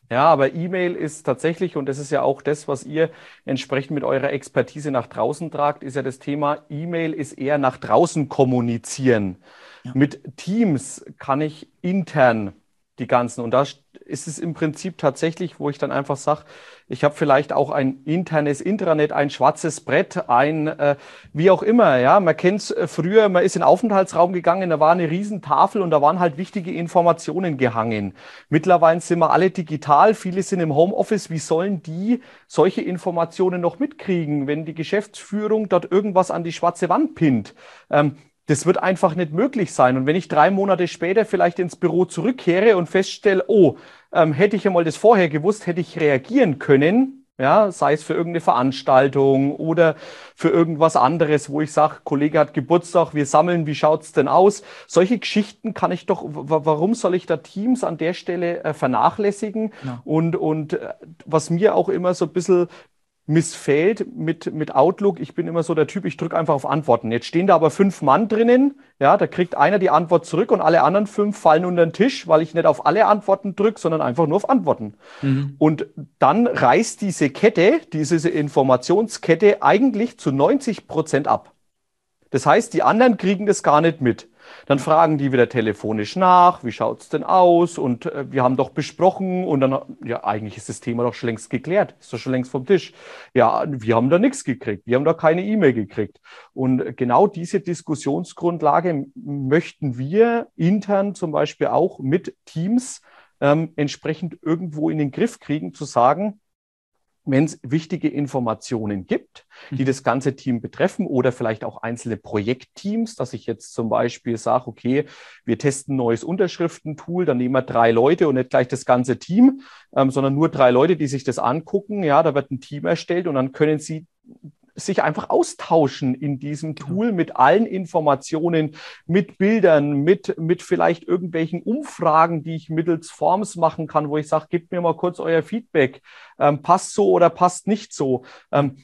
Ja, aber E-Mail ist tatsächlich, und das ist ja auch das, was ihr entsprechend mit eurer Expertise nach draußen tragt, ist ja das Thema, E-Mail ist eher nach draußen kommunizieren. Ja. Mit Teams kann ich intern die ganzen, und da ist es im Prinzip tatsächlich, wo ich dann einfach sage, ich habe vielleicht auch ein internes Intranet, ein schwarzes Brett, ein äh, wie auch immer, ja, man kennt es äh, früher, man ist in den Aufenthaltsraum gegangen, da war eine Riesentafel und da waren halt wichtige Informationen gehangen. Mittlerweile sind wir alle digital, viele sind im Homeoffice, wie sollen die solche Informationen noch mitkriegen, wenn die Geschäftsführung dort irgendwas an die schwarze Wand pinnt? Ähm, Das wird einfach nicht möglich sein. Und wenn ich drei Monate später vielleicht ins Büro zurückkehre und feststelle, oh, ähm, hätte ich ja mal das vorher gewusst, hätte ich reagieren können, ja, sei es für irgendeine Veranstaltung oder für irgendwas anderes, wo ich sage, Kollege hat Geburtstag, wir sammeln, wie schaut's denn aus? Solche Geschichten kann ich doch, warum soll ich da Teams an der Stelle äh, vernachlässigen? Ja. Und, und äh, was mir auch immer so ein bisschen missfällt mit, mit Outlook. Ich bin immer so der Typ, ich drücke einfach auf Antworten. Jetzt stehen da aber fünf Mann drinnen, ja, da kriegt einer die Antwort zurück und alle anderen fünf fallen unter den Tisch, weil ich nicht auf alle Antworten drücke, sondern einfach nur auf Antworten. Mhm. Und dann reißt diese Kette, diese Informationskette eigentlich zu neunzig Prozent ab. Das heißt, die anderen kriegen das gar nicht mit. Dann fragen die wieder telefonisch nach, wie schaut's denn aus? Und äh, wir haben doch besprochen und dann, ja, eigentlich ist das Thema doch schon längst geklärt, ist doch schon längst vom Tisch. Ja, wir haben da nichts gekriegt, wir haben da keine E-Mail gekriegt. Und genau diese Diskussionsgrundlage möchten wir intern zum Beispiel auch mit Teams ähm, entsprechend irgendwo in den Griff kriegen, zu sagen, wenn es wichtige Informationen gibt, die das ganze Team betreffen oder vielleicht auch einzelne Projektteams, dass ich jetzt zum Beispiel sage, okay, wir testen ein neues Unterschriftentool, dann nehmen wir drei Leute und nicht gleich das ganze Team, ähm, sondern nur drei Leute, die sich das angucken. Ja, da wird ein Team erstellt und dann können sie sich einfach austauschen in diesem Tool mit allen Informationen, mit Bildern, mit, mit vielleicht irgendwelchen Umfragen, die ich mittels Forms machen kann, wo ich sage, gebt mir mal kurz euer Feedback. Ähm, passt so oder passt nicht so. Ähm,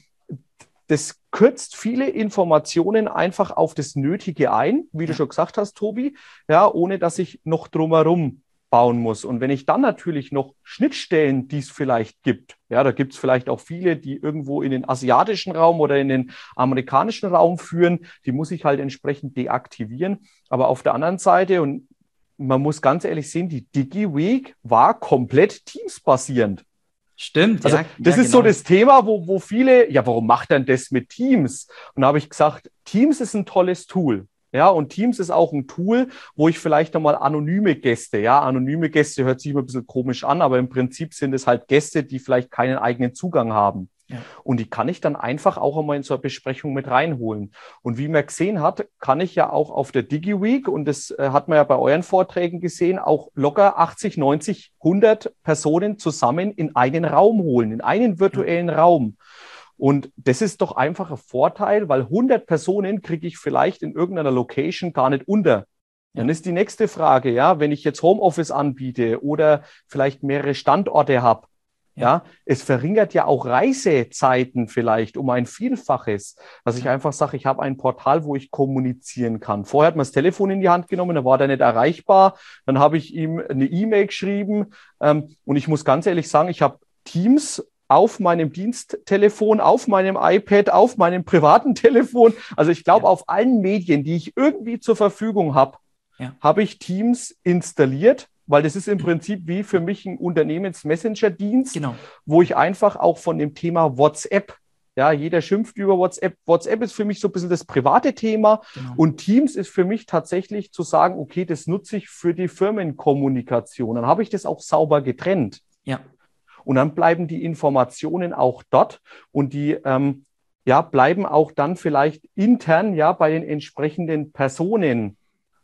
das kürzt viele Informationen einfach auf das Nötige ein, wie du schon gesagt hast, Tobi, ja, ohne dass ich noch drumherum bauen muss. Und wenn ich dann natürlich noch Schnittstellen, die es vielleicht gibt, ja, da gibt es vielleicht auch viele, die irgendwo in den asiatischen Raum oder in den amerikanischen Raum führen, die muss ich halt entsprechend deaktivieren. Aber auf der anderen Seite, und man muss ganz ehrlich sehen, die DigiWeek war komplett Teams-basierend. Stimmt, also ja. Das ja, ist genau. so das Thema, wo, wo viele, ja, warum macht denn das mit Teams? Und da habe ich gesagt, Teams ist ein tolles Tool. Ja, und Teams ist auch ein Tool, wo ich vielleicht nochmal anonyme Gäste, ja, anonyme Gäste hört sich immer ein bisschen komisch an, aber im Prinzip sind es halt Gäste, die vielleicht keinen eigenen Zugang haben. Ja. Und die kann ich dann einfach auch einmal in so eine Besprechung mit reinholen. Und wie man gesehen hat, kann ich ja auch auf der DigiWeek, und das äh, hat man ja bei euren Vorträgen gesehen, auch locker achtzig, neunzig, hundert Personen zusammen in einen Raum holen, in einen virtuellen ja. Raum. Und das ist doch einfach ein Vorteil, weil hundert Personen kriege ich vielleicht in irgendeiner Location gar nicht unter. Dann ist die nächste Frage, ja, wenn ich jetzt Homeoffice anbiete oder vielleicht mehrere Standorte habe, ja. ja, es verringert ja auch Reisezeiten vielleicht um ein Vielfaches, dass ich einfach sage, ich habe ein Portal, wo ich kommunizieren kann. Vorher hat man das Telefon in die Hand genommen, da war der nicht erreichbar, dann habe ich ihm eine E-Mail geschrieben ähm, und ich muss ganz ehrlich sagen, ich habe Teams auf meinem Diensttelefon, auf meinem iPad, auf meinem privaten Telefon. Also ich glaube, ja. auf allen Medien, die ich irgendwie zur Verfügung habe, ja. habe ich Teams installiert, weil das ist im Prinzip wie für mich ein Unternehmens-Messenger-Dienst, genau. wo ich einfach auch von dem Thema WhatsApp, ja, jeder schimpft über WhatsApp. WhatsApp ist für mich so ein bisschen das private Thema genau. und Teams ist für mich tatsächlich zu sagen, okay, das nutze ich für die Firmenkommunikation. Dann habe ich das auch sauber getrennt. Ja. Und dann bleiben die Informationen auch dort und die ähm, ja, bleiben auch dann vielleicht intern ja bei den entsprechenden Personen.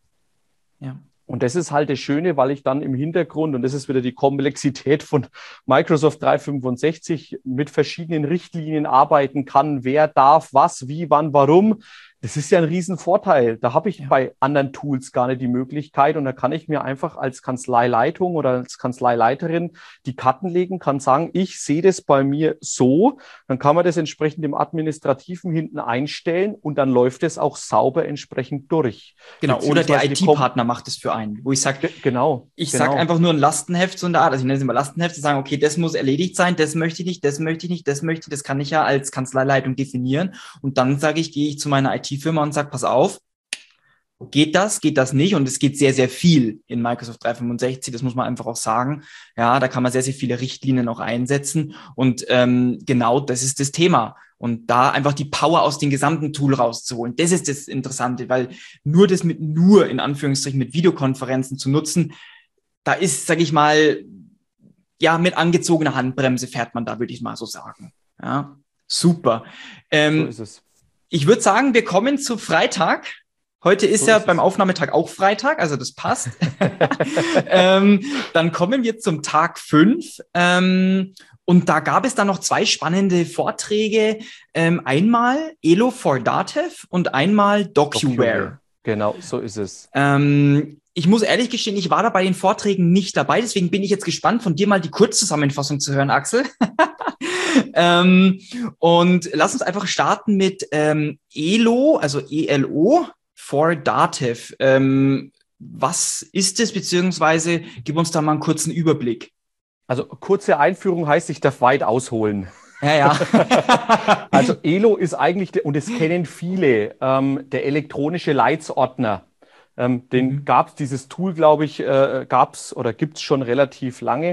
Ja. Und das ist halt das Schöne, weil ich dann im Hintergrund, und das ist wieder die Komplexität von Microsoft dreihundertfünfundsechzig, mit verschiedenen Richtlinien arbeiten kann, wer darf was, wie, wann, warum. das ist ja ein Riesenvorteil. Da habe ich Ja. bei anderen Tools gar nicht die Möglichkeit und da kann ich mir einfach als Kanzleileitung oder als Kanzleileiterin die Karten legen, kann sagen, ich sehe das bei mir so, dann kann man das entsprechend im Administrativen hinten einstellen und dann läuft es auch sauber entsprechend durch. Genau, oder der Beziehungsweise die Kom- I T-Partner macht es für einen, wo ich sage, Ge- Genau. ich genau. sage einfach nur ein Lastenheft, so eine Art, also ich nenne es immer Lastenheft, zu sagen, okay, das muss erledigt sein, das möchte ich nicht, das möchte ich nicht, das möchte ich, das kann ich ja als Kanzleileitung definieren. Und dann sage ich, gehe ich zu meiner I T-Firma und sage, pass auf, geht das, geht das nicht? Und es geht sehr, sehr viel in Microsoft dreihundertfünfundsechzig, das muss man einfach auch sagen. Ja, da kann man sehr, sehr viele Richtlinien auch einsetzen. Und ähm, genau das ist das Thema. Und da einfach die Power aus dem gesamten Tool rauszuholen. Das ist das Interessante, weil nur das mit nur, in Anführungsstrichen, mit Videokonferenzen zu nutzen, da ist, sage ich mal, ja, mit angezogener Handbremse fährt man da, würde ich mal so sagen. Ja, super. Ähm, So ist es. Ich würde sagen, wir kommen zu Freitag. Heute ist So ja ist es. beim Aufnahmetag auch Freitag, also das passt. ähm, dann kommen wir zum Tag fünf. Ähm, und da gab es dann noch zwei spannende Vorträge. Ähm, einmal Elo for Datev und einmal DocuWare. Genau, so ist es. Ähm, ich muss ehrlich gestehen, ich war da bei den Vorträgen nicht dabei, deswegen bin ich jetzt gespannt, von dir mal die Kurzzusammenfassung zu hören, Axel. ähm, und lass uns einfach starten mit ähm, Elo, also E L O for Datev. Ähm, was ist es, beziehungsweise gib uns da mal einen kurzen Überblick. Also kurze Einführung heißt, ich darf weit ausholen. Ja, ja. Also Elo ist eigentlich, der- und das kennen viele, ähm, der elektronische Leitsordner. Ähm, den Mhm. gab es, dieses Tool, glaube ich, äh, gab es oder gibt es schon relativ lange.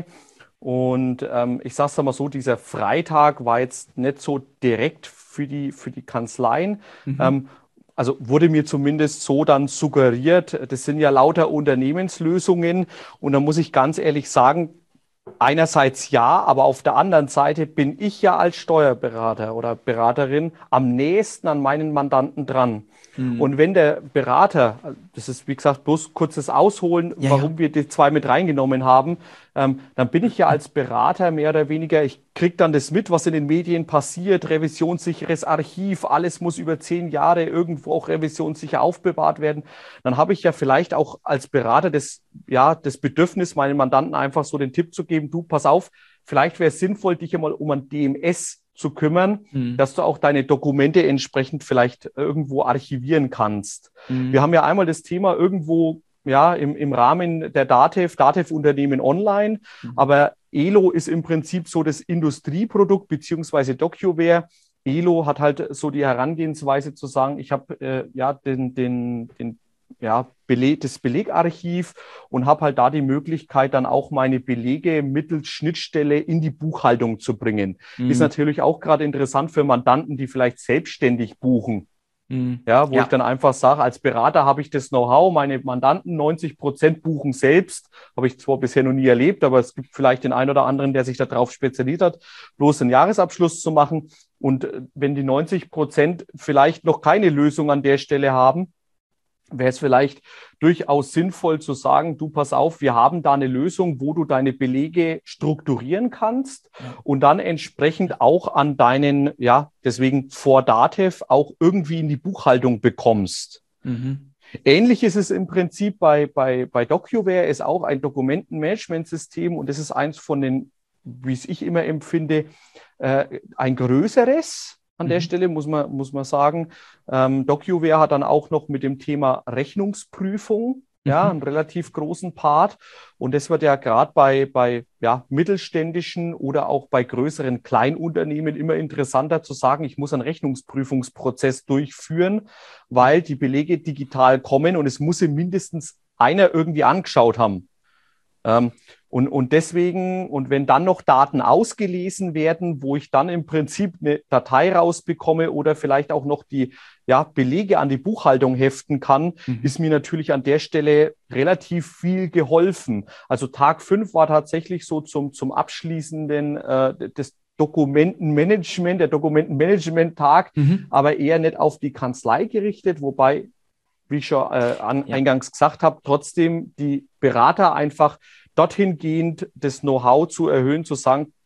Und ähm, ich sage es mal so, dieser Freitag war jetzt nicht so direkt für die, für die Kanzleien. Mhm. Ähm, also wurde mir zumindest so dann suggeriert, das sind ja lauter Unternehmenslösungen. Und da muss ich ganz ehrlich sagen, einerseits ja, aber auf der anderen Seite bin ich ja als Steuerberater oder Beraterin am nächsten an meinen Mandanten dran. Mhm. Und wenn der Berater, das ist wie gesagt bloß kurzes Ausholen, Ja, warum ja. wir die zwei mit reingenommen haben, ähm, dann bin ich ja als Berater mehr oder weniger, ich kriege dann das mit, was in den Medien passiert, revisionssicheres Archiv, alles muss über zehn Jahre irgendwo auch revisionssicher aufbewahrt werden. Dann habe ich ja vielleicht auch als Berater das, ja, das Bedürfnis, meinen Mandanten einfach so den Tipp zu geben, du, pass auf, vielleicht wäre es sinnvoll, dich einmal um ein D M S zu kümmern, Mhm. dass du auch deine Dokumente entsprechend vielleicht irgendwo archivieren kannst. Mhm. Wir haben ja einmal das Thema irgendwo ja im, im Rahmen der Datev, Datev-Unternehmen online, Mhm. aber Elo ist im Prinzip so das Industrieprodukt beziehungsweise DocuWare. Elo hat halt so die Herangehensweise zu sagen, ich habe äh, ja den, den, den ja, Beleg, das Belegarchiv und habe halt da die Möglichkeit, dann auch meine Belege mittels Schnittstelle in die Buchhaltung zu bringen. Mhm. Ist natürlich auch gerade interessant für Mandanten, die vielleicht selbstständig buchen. Mhm. Ja, wo Ja. ich dann einfach sage, als Berater habe ich das Know-how, meine Mandanten neunzig Prozent buchen selbst, habe ich zwar bisher noch nie erlebt, aber es gibt vielleicht den einen oder anderen, der sich darauf spezialisiert hat, bloß einen Jahresabschluss zu machen. Und äh, wenn die neunzig Prozent vielleicht noch keine Lösung an der Stelle haben, wäre es vielleicht durchaus sinnvoll zu sagen, du pass auf, wir haben da eine Lösung, wo du deine Belege strukturieren kannst und dann entsprechend auch an deinen, ja, deswegen vor Datev auch irgendwie in die Buchhaltung bekommst. Mhm. Ähnlich ist es im Prinzip bei, bei, bei DocuWare, ist auch ein Dokumentenmanagementsystem und das ist eins von den, wie es ich immer empfinde, äh, ein größeres. An der Mhm. Stelle muss man, muss man sagen, ähm, DocuWare hat dann auch noch mit dem Thema Rechnungsprüfung ja, Mhm. einen relativ großen Part. Und das wird ja gerade bei, bei ja, mittelständischen oder auch bei größeren Kleinunternehmen immer interessanter zu sagen, ich muss einen Rechnungsprüfungsprozess durchführen, weil die Belege digital kommen und es muss sie mindestens einer irgendwie angeschaut haben. Ähm, und, und deswegen, und wenn dann noch Daten ausgelesen werden, wo ich dann im Prinzip eine Datei rausbekomme oder vielleicht auch noch die ja, Belege an die Buchhaltung heften kann, Mhm. ist mir natürlich an der Stelle relativ viel geholfen. Also Tag fünf war tatsächlich so zum, zum abschließenden äh, des Dokumentenmanagement, der Dokumentenmanagement-Tag, Mhm. aber eher nicht auf die Kanzlei gerichtet, wobei, wie ich schon äh, an, Ja. eingangs gesagt habe, trotzdem die Berater einfach dorthin gehend das Know-how zu erhöhen, zu sagen,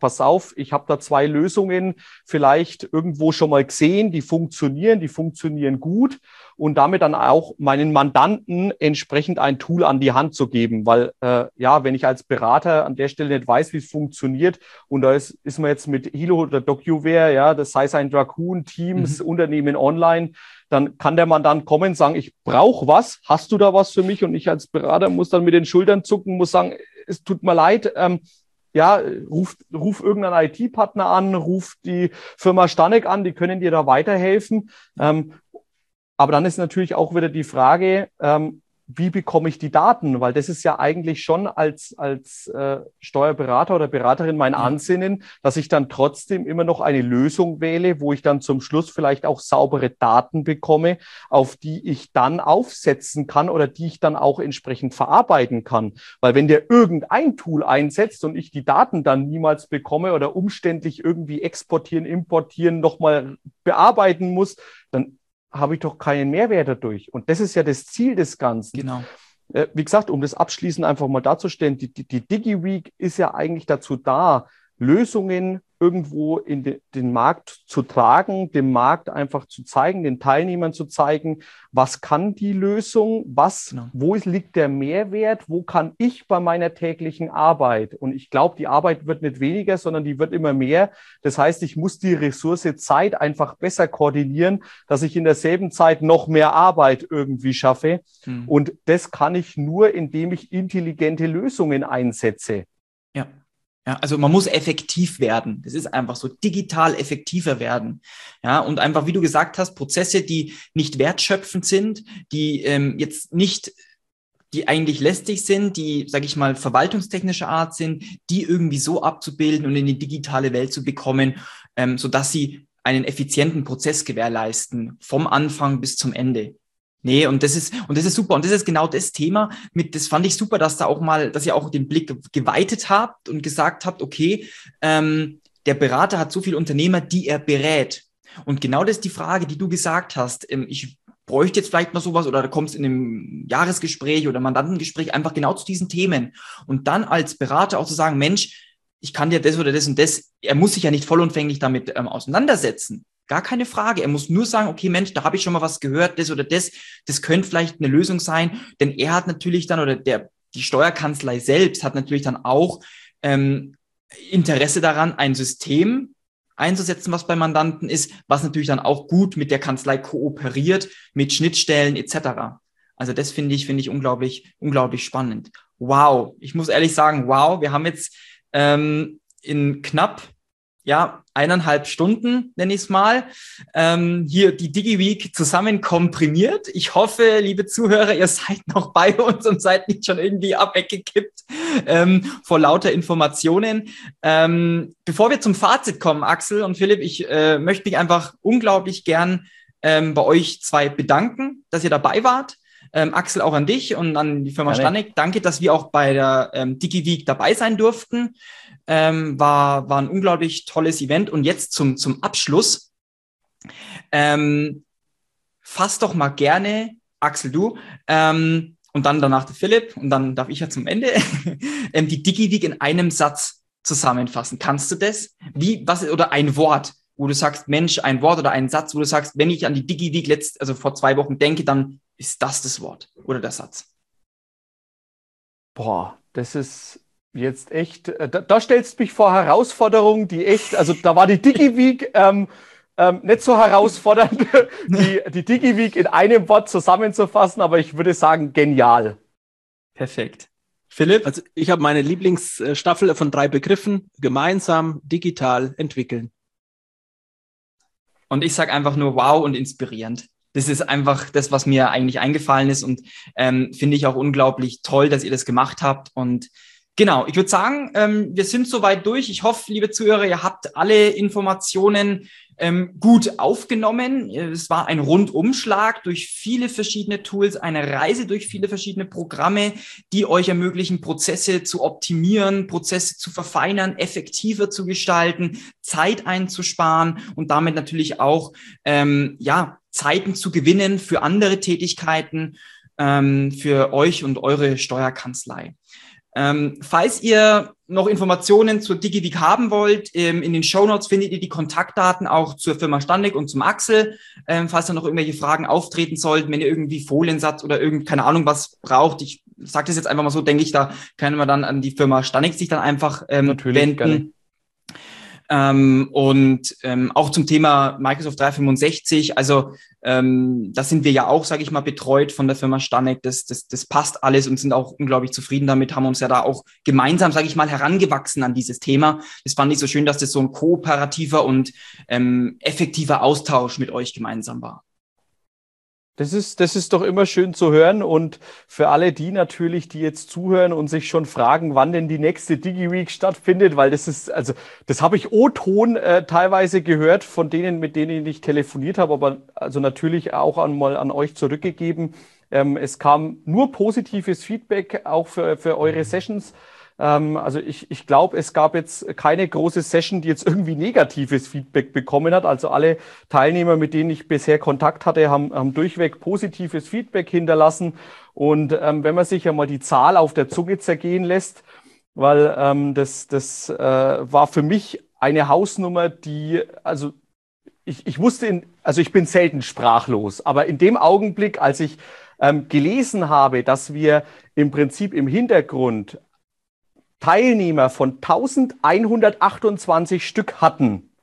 pass auf, ich habe da zwei Lösungen vielleicht irgendwo schon mal gesehen, die funktionieren, die funktionieren gut und damit dann auch meinen Mandanten entsprechend ein Tool an die Hand zu geben, weil äh, ja, wenn ich als Berater an der Stelle nicht weiß, wie es funktioniert und da ist, ist man jetzt mit Hilo oder DocuWare, ja, das heißt ein Dracoon, Teams, mhm. Unternehmen online, dann kann der Mandant kommen und sagen, ich brauche was, hast du da was für mich? Und ich als Berater muss dann mit den Schultern zucken, muss sagen, es tut mir leid, ähm, ja, ruf, ruf irgendeinen I T-Partner an, ruf die Firma Stanek an, die können dir da weiterhelfen. Ähm, aber dann ist natürlich auch wieder die Frage, ähm, wie bekomme ich die Daten? Weil das ist ja eigentlich schon als, als äh, Steuerberater oder Beraterin mein Ansinnen, dass ich dann trotzdem immer noch eine Lösung wähle, wo ich dann zum Schluss vielleicht auch saubere Daten bekomme, auf die ich dann aufsetzen kann oder die ich dann auch entsprechend verarbeiten kann. Weil wenn der irgendein Tool einsetzt und ich die Daten dann niemals bekomme oder umständlich irgendwie exportieren, importieren, nochmal bearbeiten muss, dann habe ich doch keinen Mehrwert dadurch. Und das ist ja das Ziel des Ganzen. Genau. Äh, wie gesagt, um das abschließend einfach mal darzustellen, die, die, die DigiWeek ist ja eigentlich dazu da, Lösungen irgendwo in de, den Markt zu tragen, dem Markt einfach zu zeigen, den Teilnehmern zu zeigen, was kann die Lösung, was, genau. wo liegt der Mehrwert, wo kann ich bei meiner täglichen Arbeit? Und ich glaube, die Arbeit wird nicht weniger, sondern die wird immer mehr. Das heißt, ich muss die Ressource Zeit einfach besser koordinieren, dass ich in derselben Zeit noch mehr Arbeit irgendwie schaffe. Hm. Und das kann ich nur, indem ich intelligente Lösungen einsetze. Ja. Ja, also man muss effektiv werden. Das ist einfach so, digital effektiver werden. Ja, und einfach, wie du gesagt hast, Prozesse, die nicht wertschöpfend sind, die ähm, jetzt nicht, die eigentlich lästig sind, die, sage ich mal, verwaltungstechnischer Art sind, die irgendwie so abzubilden und in die digitale Welt zu bekommen, ähm, sodass sie einen effizienten Prozess gewährleisten, vom Anfang bis zum Ende. Nee, und das ist, und das ist super. Und das ist genau das Thema mit, das fand ich super, dass da auch mal, dass ihr auch den Blick geweitet habt und gesagt habt, okay, ähm, der Berater hat so viele Unternehmer, die er berät. Und genau das ist die Frage, die du gesagt hast. Ähm, ich bräuchte jetzt vielleicht mal sowas oder da kommst in einem Jahresgespräch oder Mandantengespräch einfach genau zu diesen Themen. Und dann als Berater auch zu sagen, Mensch, ich kann dir das oder das und das, er muss sich ja nicht vollumfänglich damit ähm, auseinandersetzen. Gar keine Frage. Er muss nur sagen, okay, Mensch, da habe ich schon mal was gehört, das oder das, das könnte vielleicht eine Lösung sein, denn er hat natürlich dann, oder der die Steuerkanzlei selbst hat natürlich dann auch ähm, Interesse daran, ein System einzusetzen, was bei Mandanten ist, was natürlich dann auch gut mit der Kanzlei kooperiert, mit Schnittstellen et cetera. Also das finde ich, finde ich unglaublich, unglaublich spannend. Wow, ich muss ehrlich sagen, wow, wir haben jetzt ähm, in knapp ja, eineinhalb Stunden, nenne ich es mal, ähm, hier die DigiWeek zusammen komprimiert. Ich hoffe, liebe Zuhörer, ihr seid noch bei uns und seid nicht schon irgendwie abweggekippt ähm, vor lauter Informationen. Ähm, bevor wir zum Fazit kommen, Axel und Philipp, ich äh, möchte mich einfach unglaublich gern ähm, bei euch zwei bedanken, dass ihr dabei wart. Ähm, Axel, auch an dich und an die Firma Stanek. Danke, dass wir auch bei der ähm, DigiWeek dabei sein durften. Ähm, war, war ein unglaublich tolles Event. Und jetzt zum, zum Abschluss. Ähm, fass doch mal gerne, Axel, du, ähm, und dann danach der Philipp, und dann darf ich ja zum Ende, ähm, die DigiWeek in einem Satz zusammenfassen. Kannst du das? Wie, was, oder ein Wort, wo du sagst, Mensch, ein Wort oder einen Satz, wo du sagst, wenn ich an die DigiWeek letzt, also vor zwei Wochen denke, dann ist das das Wort oder der Satz? Boah, das ist jetzt echt, da, da stellst du mich vor Herausforderungen, die echt, also da war die DigiWeek ähm, ähm, nicht so herausfordernd, die, die DigiWeek in einem Wort zusammenzufassen, aber ich würde sagen, genial. Perfekt. Philipp? Also ich habe meine Lieblingsstaffel von drei Begriffen, gemeinsam, digital, entwickeln. Und ich sage einfach nur wow und inspirierend. Das ist einfach das, was mir eigentlich eingefallen ist und ähm, finde ich auch unglaublich toll, dass ihr das gemacht habt. Und genau, ich würde sagen, ähm, wir sind soweit durch. Ich hoffe, liebe Zuhörer, ihr habt alle Informationen ähm, gut aufgenommen. Es war ein Rundumschlag durch viele verschiedene Tools, eine Reise durch viele verschiedene Programme, die euch ermöglichen, Prozesse zu optimieren, Prozesse zu verfeinern, effektiver zu gestalten, Zeit einzusparen und damit natürlich auch, ähm, ja, Zeiten zu gewinnen für andere Tätigkeiten, ähm, für euch und eure Steuerkanzlei. Ähm, falls ihr noch Informationen zur DigiWeek haben wollt, ähm, in den Shownotes findet ihr die Kontaktdaten auch zur Firma Standig und zum Axel. Ähm, falls da noch irgendwelche Fragen auftreten sollten, wenn ihr irgendwie Foliensatz oder irgend, keine Ahnung, was braucht. Ich sage das jetzt einfach mal so, denke ich, da können wir dann an die Firma Standig sich dann einfach ähm, Natürlich, wenden. gerne. Ähm, und ähm, auch zum Thema Microsoft dreihundertfünfundsechzig, also ähm, da sind wir ja auch, sage ich mal, betreut von der Firma Stanek. Das, das, das passt alles und sind auch unglaublich zufrieden damit, haben uns ja da auch gemeinsam, sage ich mal, herangewachsen an dieses Thema. Das fand ich so schön, dass das so ein kooperativer und ähm, effektiver Austausch mit euch gemeinsam war. Das ist, das ist doch immer schön zu hören, und für alle die natürlich, die jetzt zuhören und sich schon fragen, wann denn die nächste DigiWeek stattfindet, weil das ist, also das habe ich O-Ton äh, teilweise gehört von denen, mit denen ich telefoniert habe, aber also natürlich auch einmal an euch zurückgegeben. Ähm, es kam nur positives Feedback auch für, für eure Sessions. Also ich, ich glaube, es gab jetzt keine große Session, die jetzt irgendwie negatives Feedback bekommen hat. Also alle Teilnehmer, mit denen ich bisher Kontakt hatte, haben, haben durchweg positives Feedback hinterlassen. Und ähm, wenn man sich ja mal die Zahl auf der Zunge zergehen lässt, weil ähm, das, das äh, war für mich eine Hausnummer, die, also ich, ich wusste, in, also ich bin selten sprachlos, aber in dem Augenblick, als ich ähm, gelesen habe, dass wir im Prinzip im Hintergrund Teilnehmer von eintausendeinhundertachtundzwanzig Stück hatten,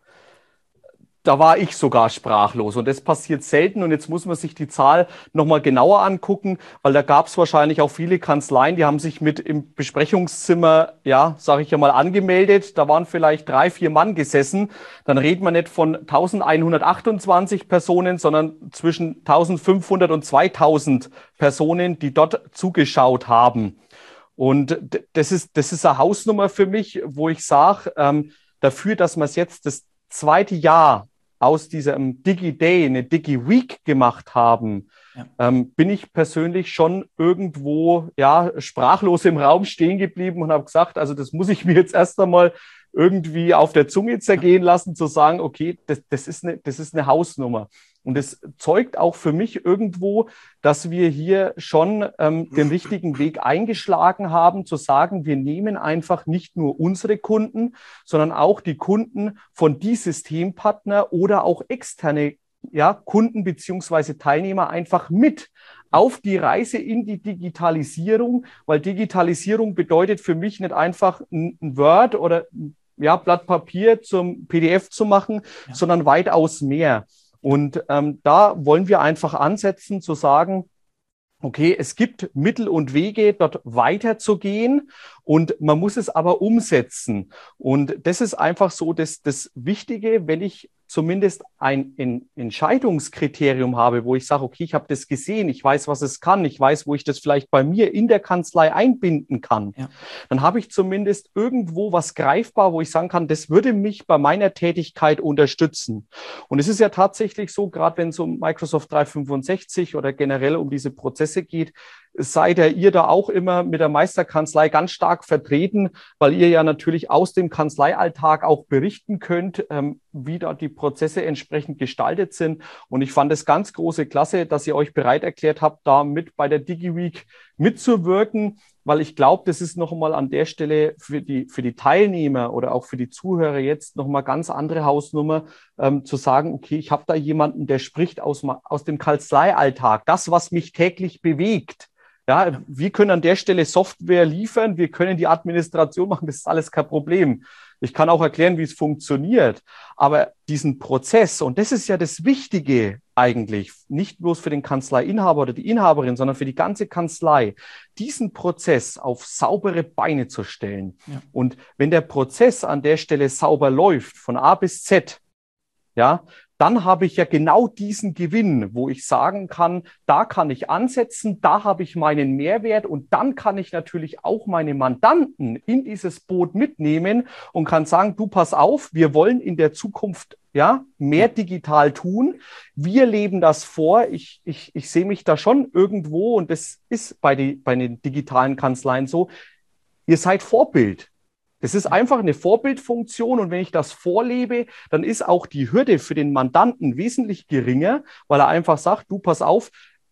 da war ich sogar sprachlos. Und das passiert selten. Und jetzt muss man sich die Zahl nochmal genauer angucken, weil da gab es wahrscheinlich auch viele Kanzleien, die haben sich mit im Besprechungszimmer, ja, sage ich ja mal, angemeldet. Da waren vielleicht drei, vier Mann gesessen. Dann redet man nicht von eintausendeinhundertachtundzwanzig Personen, sondern zwischen eintausendfünfhundert und zweitausend Personen, die dort zugeschaut haben. Und das ist, das ist eine Hausnummer für mich, wo ich sage, ähm, dafür, dass wir es jetzt das zweite Jahr aus diesem Digi-Day eine Digi-Week gemacht haben, ja. ähm, bin ich persönlich schon irgendwo ja sprachlos im Raum stehen geblieben und habe gesagt, also das muss ich mir jetzt erst einmal irgendwie auf der Zunge zergehen lassen, zu sagen, okay, das, das ist eine, das ist eine Hausnummer. Und es zeugt auch für mich irgendwo, dass wir hier schon ähm, den richtigen Weg eingeschlagen haben, zu sagen, wir nehmen einfach nicht nur unsere Kunden, sondern auch die Kunden von die Systempartner oder auch externe ja, Kunden beziehungsweise Teilnehmer einfach mit auf die Reise in die Digitalisierung, weil Digitalisierung bedeutet für mich nicht einfach ein Word oder ja, Blatt Papier zum P D F zu machen, ja. sondern weitaus mehr. Und ähm, da wollen wir einfach ansetzen, zu sagen, okay, es gibt Mittel und Wege, dort weiterzugehen, und man muss es aber umsetzen. Und das ist einfach so das, das Wichtige, wenn ich zumindest ein, ein Entscheidungskriterium habe, wo ich sage, okay, ich habe das gesehen, ich weiß, was es kann, ich weiß, wo ich das vielleicht bei mir in der Kanzlei einbinden kann, ja. dann habe ich zumindest irgendwo was greifbar, wo ich sagen kann, das würde mich bei meiner Tätigkeit unterstützen. Und es ist ja tatsächlich so, gerade wenn es um Microsoft dreihundertfünfundsechzig oder generell um diese Prozesse geht, seid ihr da auch immer mit der Meisterkanzlei ganz stark vertreten, weil ihr ja natürlich aus dem Kanzleialltag auch berichten könnt, ähm, wie da die Prozesse entsprechend gestaltet sind. Und ich fand es ganz große Klasse, dass ihr euch bereit erklärt habt, da mit bei der DigiWeek mitzuwirken, weil ich glaube, das ist nochmal an der Stelle für die, für die Teilnehmer oder auch für die Zuhörer jetzt nochmal ganz andere Hausnummer, ähm, zu sagen, okay, ich habe da jemanden, der spricht aus, aus dem Kanzleialltag, das, was mich täglich bewegt. Ja, wir können an der Stelle Software liefern, wir können die Administration machen, das ist alles kein Problem. Ich kann auch erklären, wie es funktioniert. Aber diesen Prozess, und das ist ja das Wichtige eigentlich, nicht bloß für den Kanzleiinhaber oder die Inhaberin, sondern für die ganze Kanzlei, diesen Prozess auf saubere Beine zu stellen. Ja. Und wenn der Prozess an der Stelle sauber läuft, von A bis Z, ja, dann habe ich ja genau diesen Gewinn, wo ich sagen kann, da kann ich ansetzen, da habe ich meinen Mehrwert, und dann kann ich natürlich auch meine Mandanten in dieses Boot mitnehmen und kann sagen, du pass auf, wir wollen in der Zukunft ja mehr digital tun. Wir leben das vor. Ich, ich, ich sehe mich da schon irgendwo, und das ist bei, die, bei den digitalen Kanzleien so, ihr seid Vorbild. Das ist einfach eine Vorbildfunktion, und wenn ich das vorlebe, dann ist auch die Hürde für den Mandanten wesentlich geringer, weil er einfach sagt, du pass auf,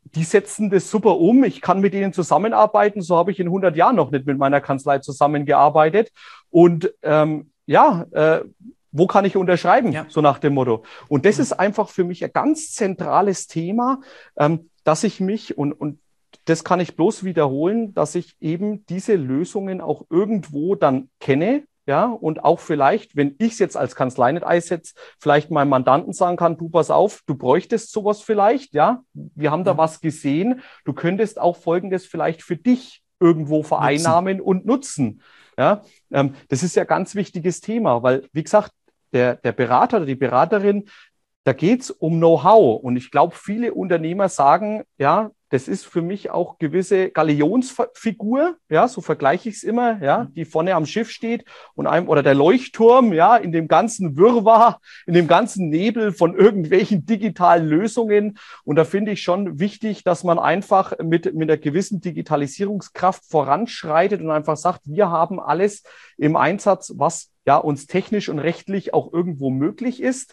die setzen das super um. Ich kann mit denen zusammenarbeiten. So habe ich in hundert Jahren noch nicht mit meiner Kanzlei zusammengearbeitet. Und ähm, ja, äh, wo kann ich unterschreiben? Ja. So nach dem Motto. Und das ist einfach für mich ein ganz zentrales Thema, ähm, dass ich mich, und, und das kann ich bloß wiederholen, dass ich eben diese Lösungen auch irgendwo dann kenne. Ja, und auch vielleicht, wenn ich es jetzt als Kanzlei nicht einsetze, vielleicht meinem Mandanten sagen kann, du pass auf, du bräuchtest sowas vielleicht, ja, wir haben da ja. was gesehen, du könntest auch Folgendes vielleicht für dich irgendwo vereinnahmen nutzen. und nutzen. Ja, ähm, das ist ja ein ganz wichtiges Thema, weil, wie gesagt, der, der Berater oder die Beraterin, da geht es um Know-how. Und ich glaube, viele Unternehmer sagen, ja, das ist für mich auch gewisse Galionsfigur, ja, so vergleiche ich es immer, ja, die vorne am Schiff steht und einem, oder der Leuchtturm, ja, in dem ganzen Wirrwarr, in dem ganzen Nebel von irgendwelchen digitalen Lösungen. Und da finde ich schon wichtig, dass man einfach mit, mit einer gewissen Digitalisierungskraft voranschreitet und einfach sagt, wir haben alles im Einsatz, was ja uns technisch und rechtlich auch irgendwo möglich ist,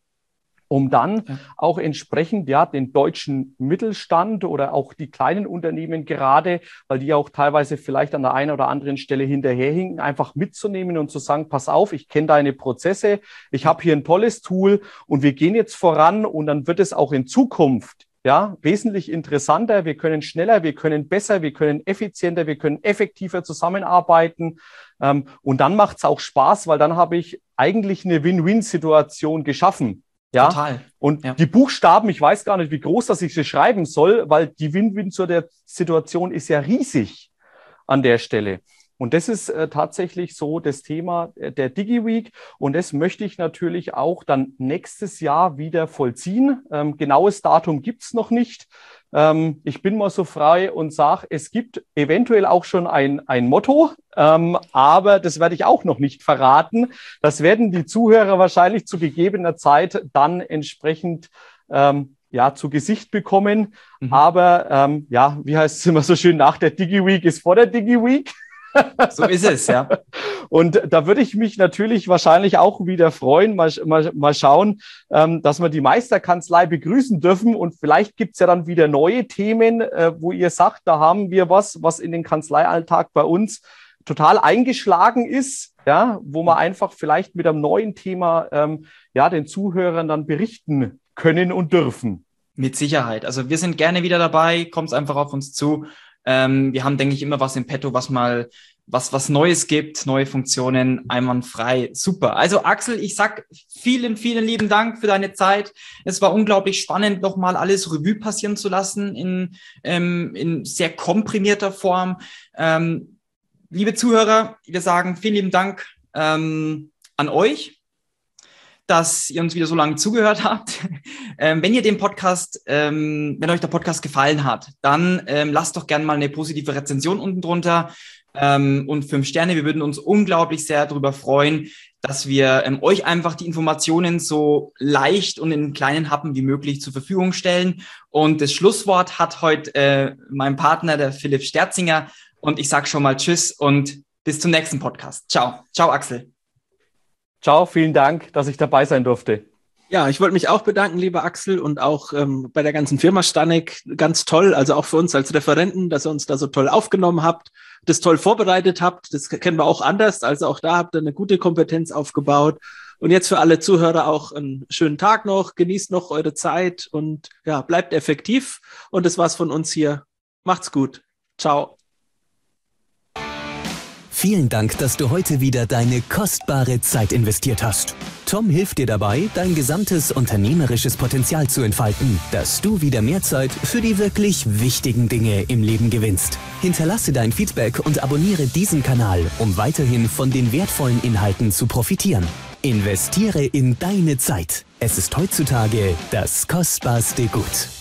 um dann ja. auch entsprechend ja den deutschen Mittelstand oder auch die kleinen Unternehmen gerade, weil die auch teilweise vielleicht an der einen oder anderen Stelle hinterherhinken, einfach mitzunehmen und zu sagen, pass auf, ich kenne deine Prozesse, ich habe hier ein tolles Tool und wir gehen jetzt voran und dann wird es auch in Zukunft ja wesentlich interessanter, wir können schneller, wir können besser, wir können effizienter, wir können effektiver zusammenarbeiten ähm, und dann macht es auch Spaß, weil dann habe ich eigentlich eine Win-Win-Situation geschaffen. Ja, total. Und ja. die Buchstaben, ich weiß gar nicht, wie groß das ich sie schreiben soll, weil die Win-Win-Situation ist ja riesig an der Stelle. Und das ist äh, tatsächlich so das Thema der DigiWeek. Und das möchte ich natürlich auch dann nächstes Jahr wieder vollziehen. Ähm, genaues Datum gibt's noch nicht. Ähm, ich bin mal so frei und sage, es gibt eventuell auch schon ein, ein Motto, ähm, aber das werde ich auch noch nicht verraten. Das werden die Zuhörer wahrscheinlich zu gegebener Zeit dann entsprechend ähm, ja, zu Gesicht bekommen. Mhm. Aber ähm, ja, wie heißt es immer so schön, nach der DigiWeek ist vor der DigiWeek. So ist es, ja. Und da würde ich mich natürlich wahrscheinlich auch wieder freuen, mal, mal, mal schauen, ähm, dass wir die Meisterkanzlei begrüßen dürfen. Und vielleicht gibt's ja dann wieder neue Themen, äh, wo ihr sagt, da haben wir was, was in den Kanzleialltag bei uns total eingeschlagen ist, ja, wo wir einfach vielleicht mit einem neuen Thema ähm, ja, den Zuhörern dann berichten können und dürfen. Mit Sicherheit. Also wir sind gerne wieder dabei, kommt's einfach auf uns zu. Ähm, wir haben, denke ich, immer was im Petto, was mal was was Neues gibt, neue Funktionen, einwandfrei. Super. Also Axel, ich sag vielen, vielen lieben Dank für deine Zeit. Es war unglaublich spannend, nochmal alles Revue passieren zu lassen in, ähm, in sehr komprimierter Form. Ähm, liebe Zuhörer, wir sagen vielen lieben Dank ähm, an euch, dass ihr uns wieder so lange zugehört habt. Ähm, wenn ihr den Podcast, ähm, wenn euch der Podcast gefallen hat, dann ähm, lasst doch gerne mal eine positive Rezension unten drunter ähm, und fünf Sterne. Wir würden uns unglaublich sehr darüber freuen, dass wir ähm, euch einfach die Informationen so leicht und in kleinen Happen wie möglich zur Verfügung stellen. Und das Schlusswort hat heute äh, mein Partner, der Philipp Sterzinger. Und ich sage schon mal Tschüss und bis zum nächsten Podcast. Ciao. Ciao, Axel. Ciao, vielen Dank, dass ich dabei sein durfte. Ja, ich wollte mich auch bedanken, lieber Axel, und auch ähm, bei der ganzen Firma Stanek. Ganz toll, also auch für uns als Referenten, dass ihr uns da so toll aufgenommen habt, das toll vorbereitet habt. Das kennen wir auch anders, also auch da habt ihr eine gute Kompetenz aufgebaut. Und jetzt für alle Zuhörer auch einen schönen Tag noch, genießt noch eure Zeit und ja, bleibt effektiv. Und das war's von uns hier. Macht's gut. Ciao. Vielen Dank, dass du heute wieder deine kostbare Zeit investiert hast. Tom hilft dir dabei, dein gesamtes unternehmerisches Potenzial zu entfalten, dass du wieder mehr Zeit für die wirklich wichtigen Dinge im Leben gewinnst. Hinterlasse dein Feedback und abonniere diesen Kanal, um weiterhin von den wertvollen Inhalten zu profitieren. Investiere in deine Zeit. Es ist heutzutage das kostbarste Gut.